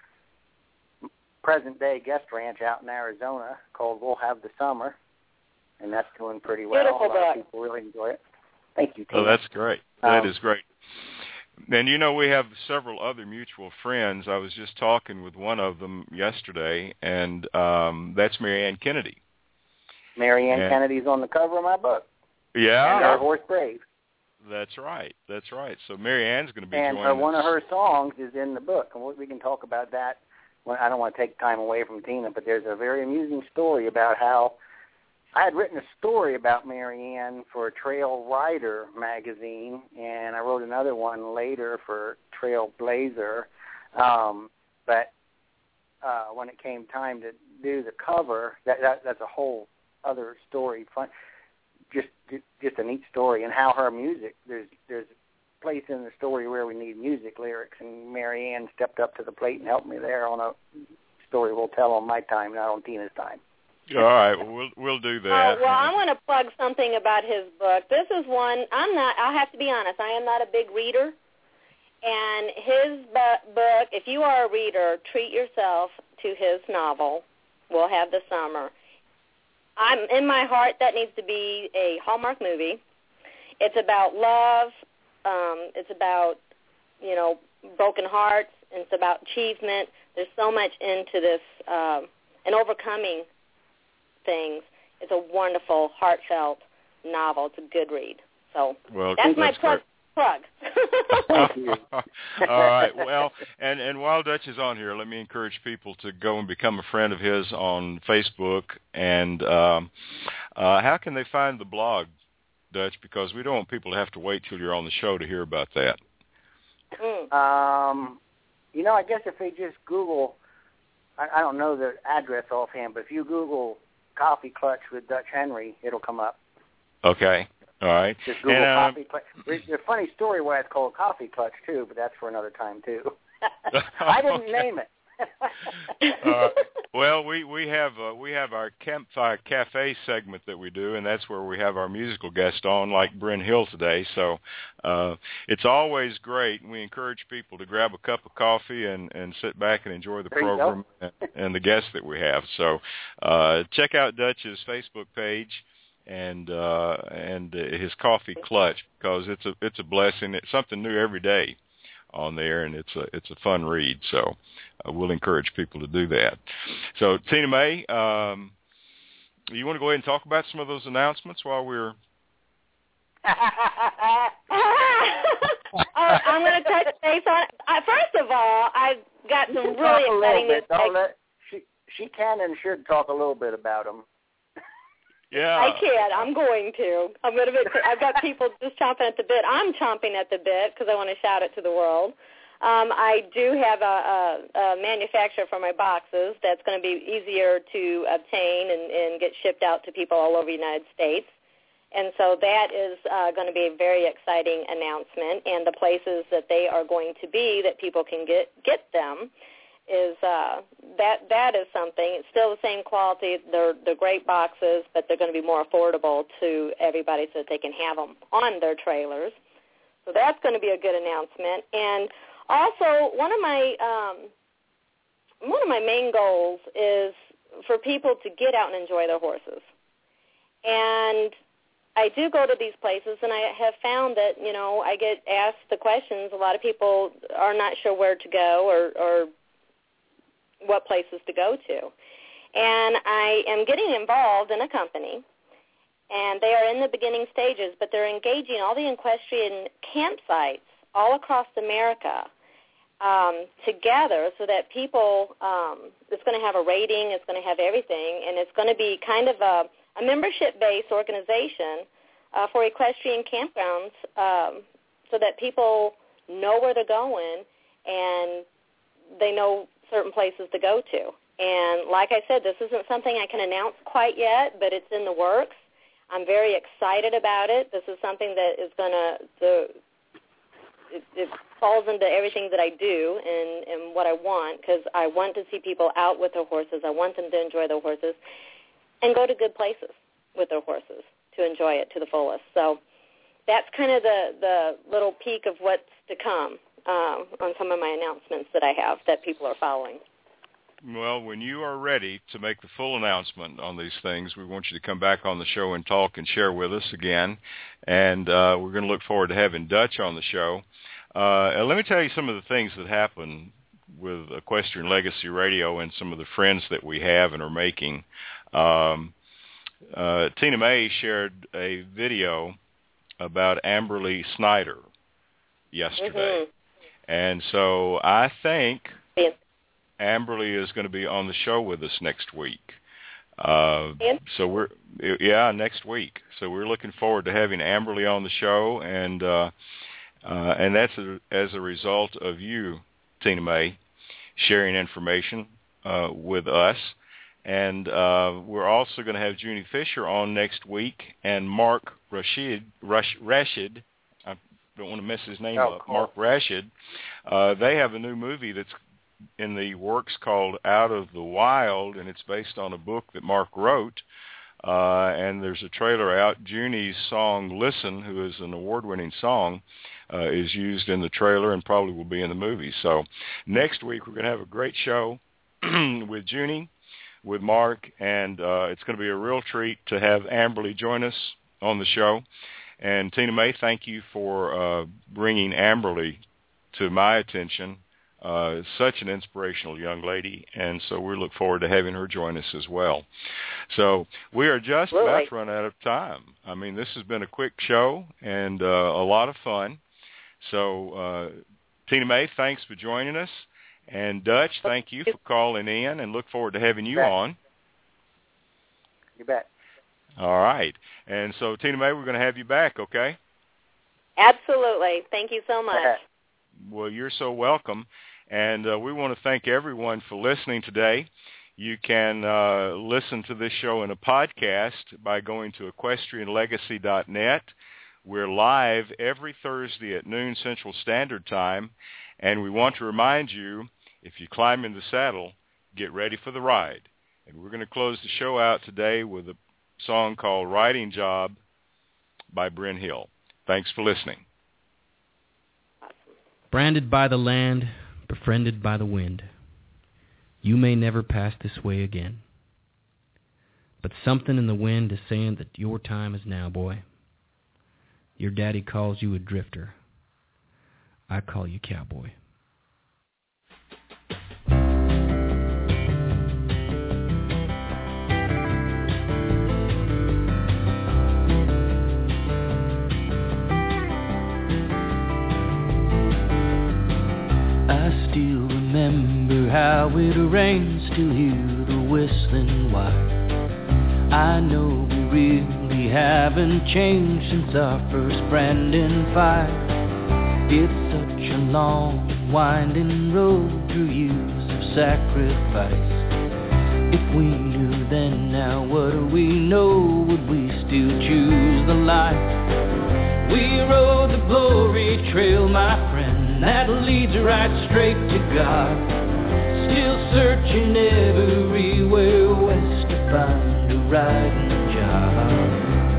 present-day guest ranch out in Arizona called We'll Have the Summer, and that's doing pretty well. Beautiful a lot book. of people really enjoy it. Thank you, Tina. Oh, that's great. That is great. And, we have several other mutual friends. I was just talking with one of them yesterday, and that's Marianne Kennedy. Marianne Kennedy's on the cover of my book. Yeah. And our horse Brave. That's right. So Marianne's going to be joining us. And one of her songs is in the book, and we can talk about that. Well, I don't want to take time away from Tina, but there's a very amusing story about how I had written a story about Marianne for Trail Rider magazine, and I wrote another one later for Trailblazer. But when it came time to do the cover, that's a whole other story. Fun, just a neat story, and how her music. There's a place in the story where we need music lyrics, and Marianne stepped up to the plate and helped me there on a story we'll tell on my time, not on Tina's time. All right, well, we'll do that. Oh, well, I want to plug something about his book. This is one, I have to be honest, I am not a big reader. And his book, if you are a reader, treat yourself to his novel, We'll Have the Summer. in my heart, that needs to be a Hallmark movie. It's about love. It's about, broken hearts, and it's about achievement. There's so much into this and overcoming things. It's a wonderful, heartfelt novel. It's a good read. So that's my plug. Thank you. All right. Well, and while Dutch is on here, let me encourage people to go and become a friend of his on Facebook. And how can they find the blog, Dutch? Because we don't want people to have to wait till you're on the show to hear about that. I guess if they just Google, I don't know the address offhand, but if you Google Coffee Clutch with Dutch Henry, it'll come up. Okay. All right. Just Google Coffee Clutch. There's a funny story why it's called Coffee Clutch, too, but that's for another time, too. I didn't name it. Well, we have our Campfire Cafe segment that we do, and that's where we have our musical guest on, like Bryn Hill today. So it's always great, and we encourage people to grab a cup of coffee and sit back and enjoy the program and the guests that we have. So check out Dutch's Facebook page and his Coffee Clutch, because it's a blessing. It's something new every day on there, and it's a fun read. So we'll encourage people to do that. So Tina May, you want to go ahead and talk about some of those announcements while we're... I'm going to touch base on it. First of all, I've got some really exciting news. She can and should talk a little bit about them. Yeah, I can. I'm going to. I've got people just chomping at the bit. I'm chomping at the bit because I want to shout it to the world. I do have a manufacturer for my boxes that's going to be easier to obtain and get shipped out to people all over the United States. And so that is going to be a very exciting announcement. And the places that they are going to be that people can get them is that is something. It's still the same quality. They're great boxes, but they're going to be more affordable to everybody so that they can have them on their trailers. So that's going to be a good announcement. And also, one of my main goals is for people to get out and enjoy their horses. And I do go to these places, and I have found that, I get asked the questions. A lot of people are not sure where to go or what places to go to. And I am getting involved in a company, and they are in the beginning stages, but they're engaging all the equestrian campsites all across America together so that people, it's going to have a rating, it's going to have everything, and it's going to be kind of a membership-based organization for equestrian campgrounds so that people know where they're going and they know certain places to go to. And like I said, this isn't something I can announce quite yet, but it's in the works. I'm very excited about it. This is something that is going to, it falls into everything that I do and what I want, because I want to see people out with their horses. I want them to enjoy their horses and go to good places with their horses to enjoy it to the fullest. So that's kind of the little peek of what's to come on some of my announcements that I have that people are following. Well, when you are ready to make the full announcement on these things, we want you to come back on the show and talk and share with us again. And we're going to look forward to having Dutch on the show. And let me tell you some of the things that happen with Equestrian Legacy Radio and some of the friends that we have and are making. Tina May shared a video about Amberly Snyder yesterday. Mm-hmm. And so I think Amberly is going to be on the show with us next week. So next week. So we're looking forward to having Amberly on the show, and that's as a result of you, Tina May, sharing information with us. And we're also going to have Junie Fisher on next week, and Mark Rashid. I don't want to mess his name up. Cool. Mark Rashid. They have a new movie that's in the works called Out of the Wild, and it's based on a book that Mark wrote. And there's a trailer out. Junie's song "Listen," who is an award-winning song, is used in the trailer and probably will be in the movie. So next week we're going to have a great show with Junie. with Mark, and it's going to be a real treat to have Amberly join us on the show. And Tina May, thank you for bringing Amberly to my attention. Such an inspirational young lady, and so we look forward to having her join us as well. So we are just about to run out of time. I mean, this has been a quick show and a lot of fun. So Tina May, thanks for joining us. And Dutch, thank you for calling in, and look forward to having you on. You bet. All right. And so, Tina May, we're going to have you back, okay? Absolutely. Thank you so much. Well, you're so welcome. And we want to thank everyone for listening today. You can listen to this show in a podcast by going to equestrianlegacy.net. We're live every Thursday at noon Central Standard Time. And we want to remind you, if you climb in the saddle, get ready for the ride. And we're going to close the show out today with a song called Riding Job by Bryn Hill. Thanks for listening. Branded by the land, befriended by the wind, you may never pass this way again. But something in the wind is saying that your time is now, boy. Your daddy calls you a drifter. I call you cowboy. I still remember how it rains to hear the whistling wire. I know we really haven't changed since our first Brandon fire. It's such a long, winding road through years of sacrifice. If we knew then, now what do we know? Would we still choose the life? We rode the glory trail, my friend, that leads right straight to God. Still searching everywhere west to find a riding job.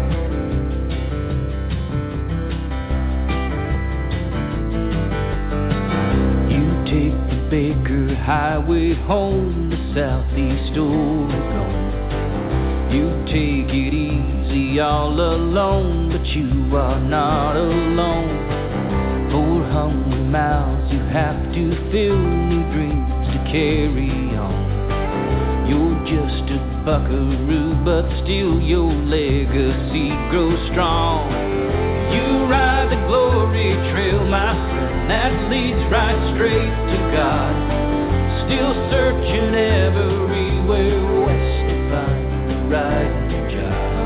Baker Highway home, the southeast Oregon. You take it easy all alone, but you are not alone. For hungry mouths you have to fill, new dreams to carry on. You're just a buckaroo, but still your legacy grows strong. You ride the glory trail, my friend, that leads right straight to God. Still searching everywhere west to find the right job.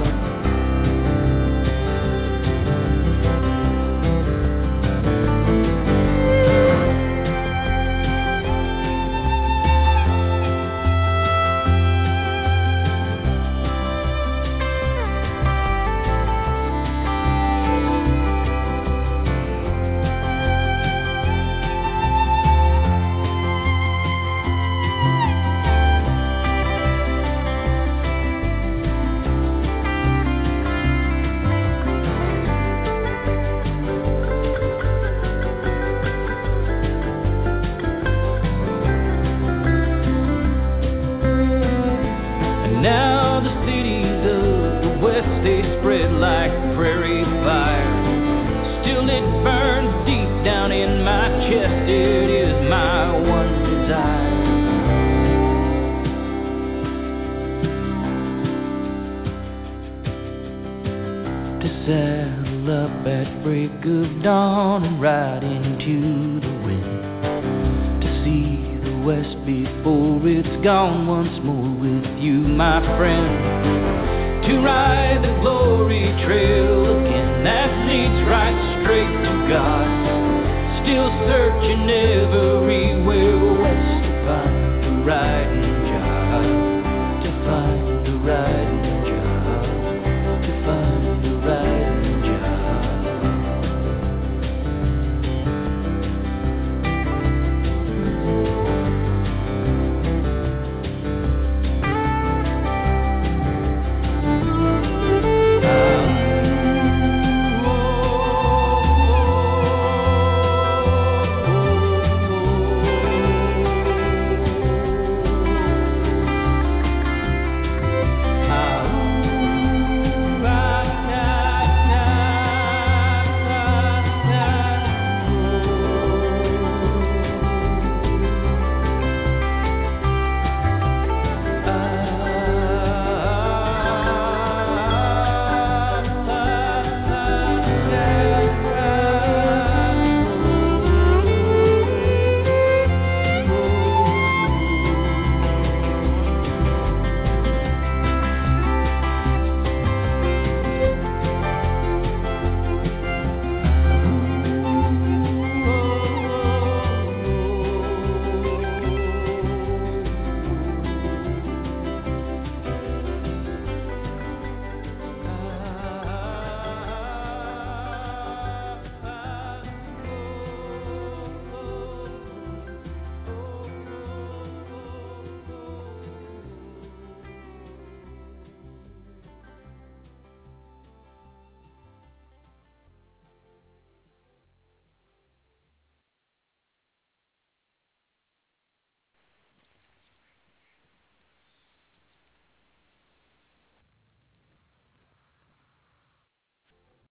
Dawn and ride into the wind to see the west before it's gone once more with you, my friend. To ride the glory trail again that leads right straight to God. Still searching everywhere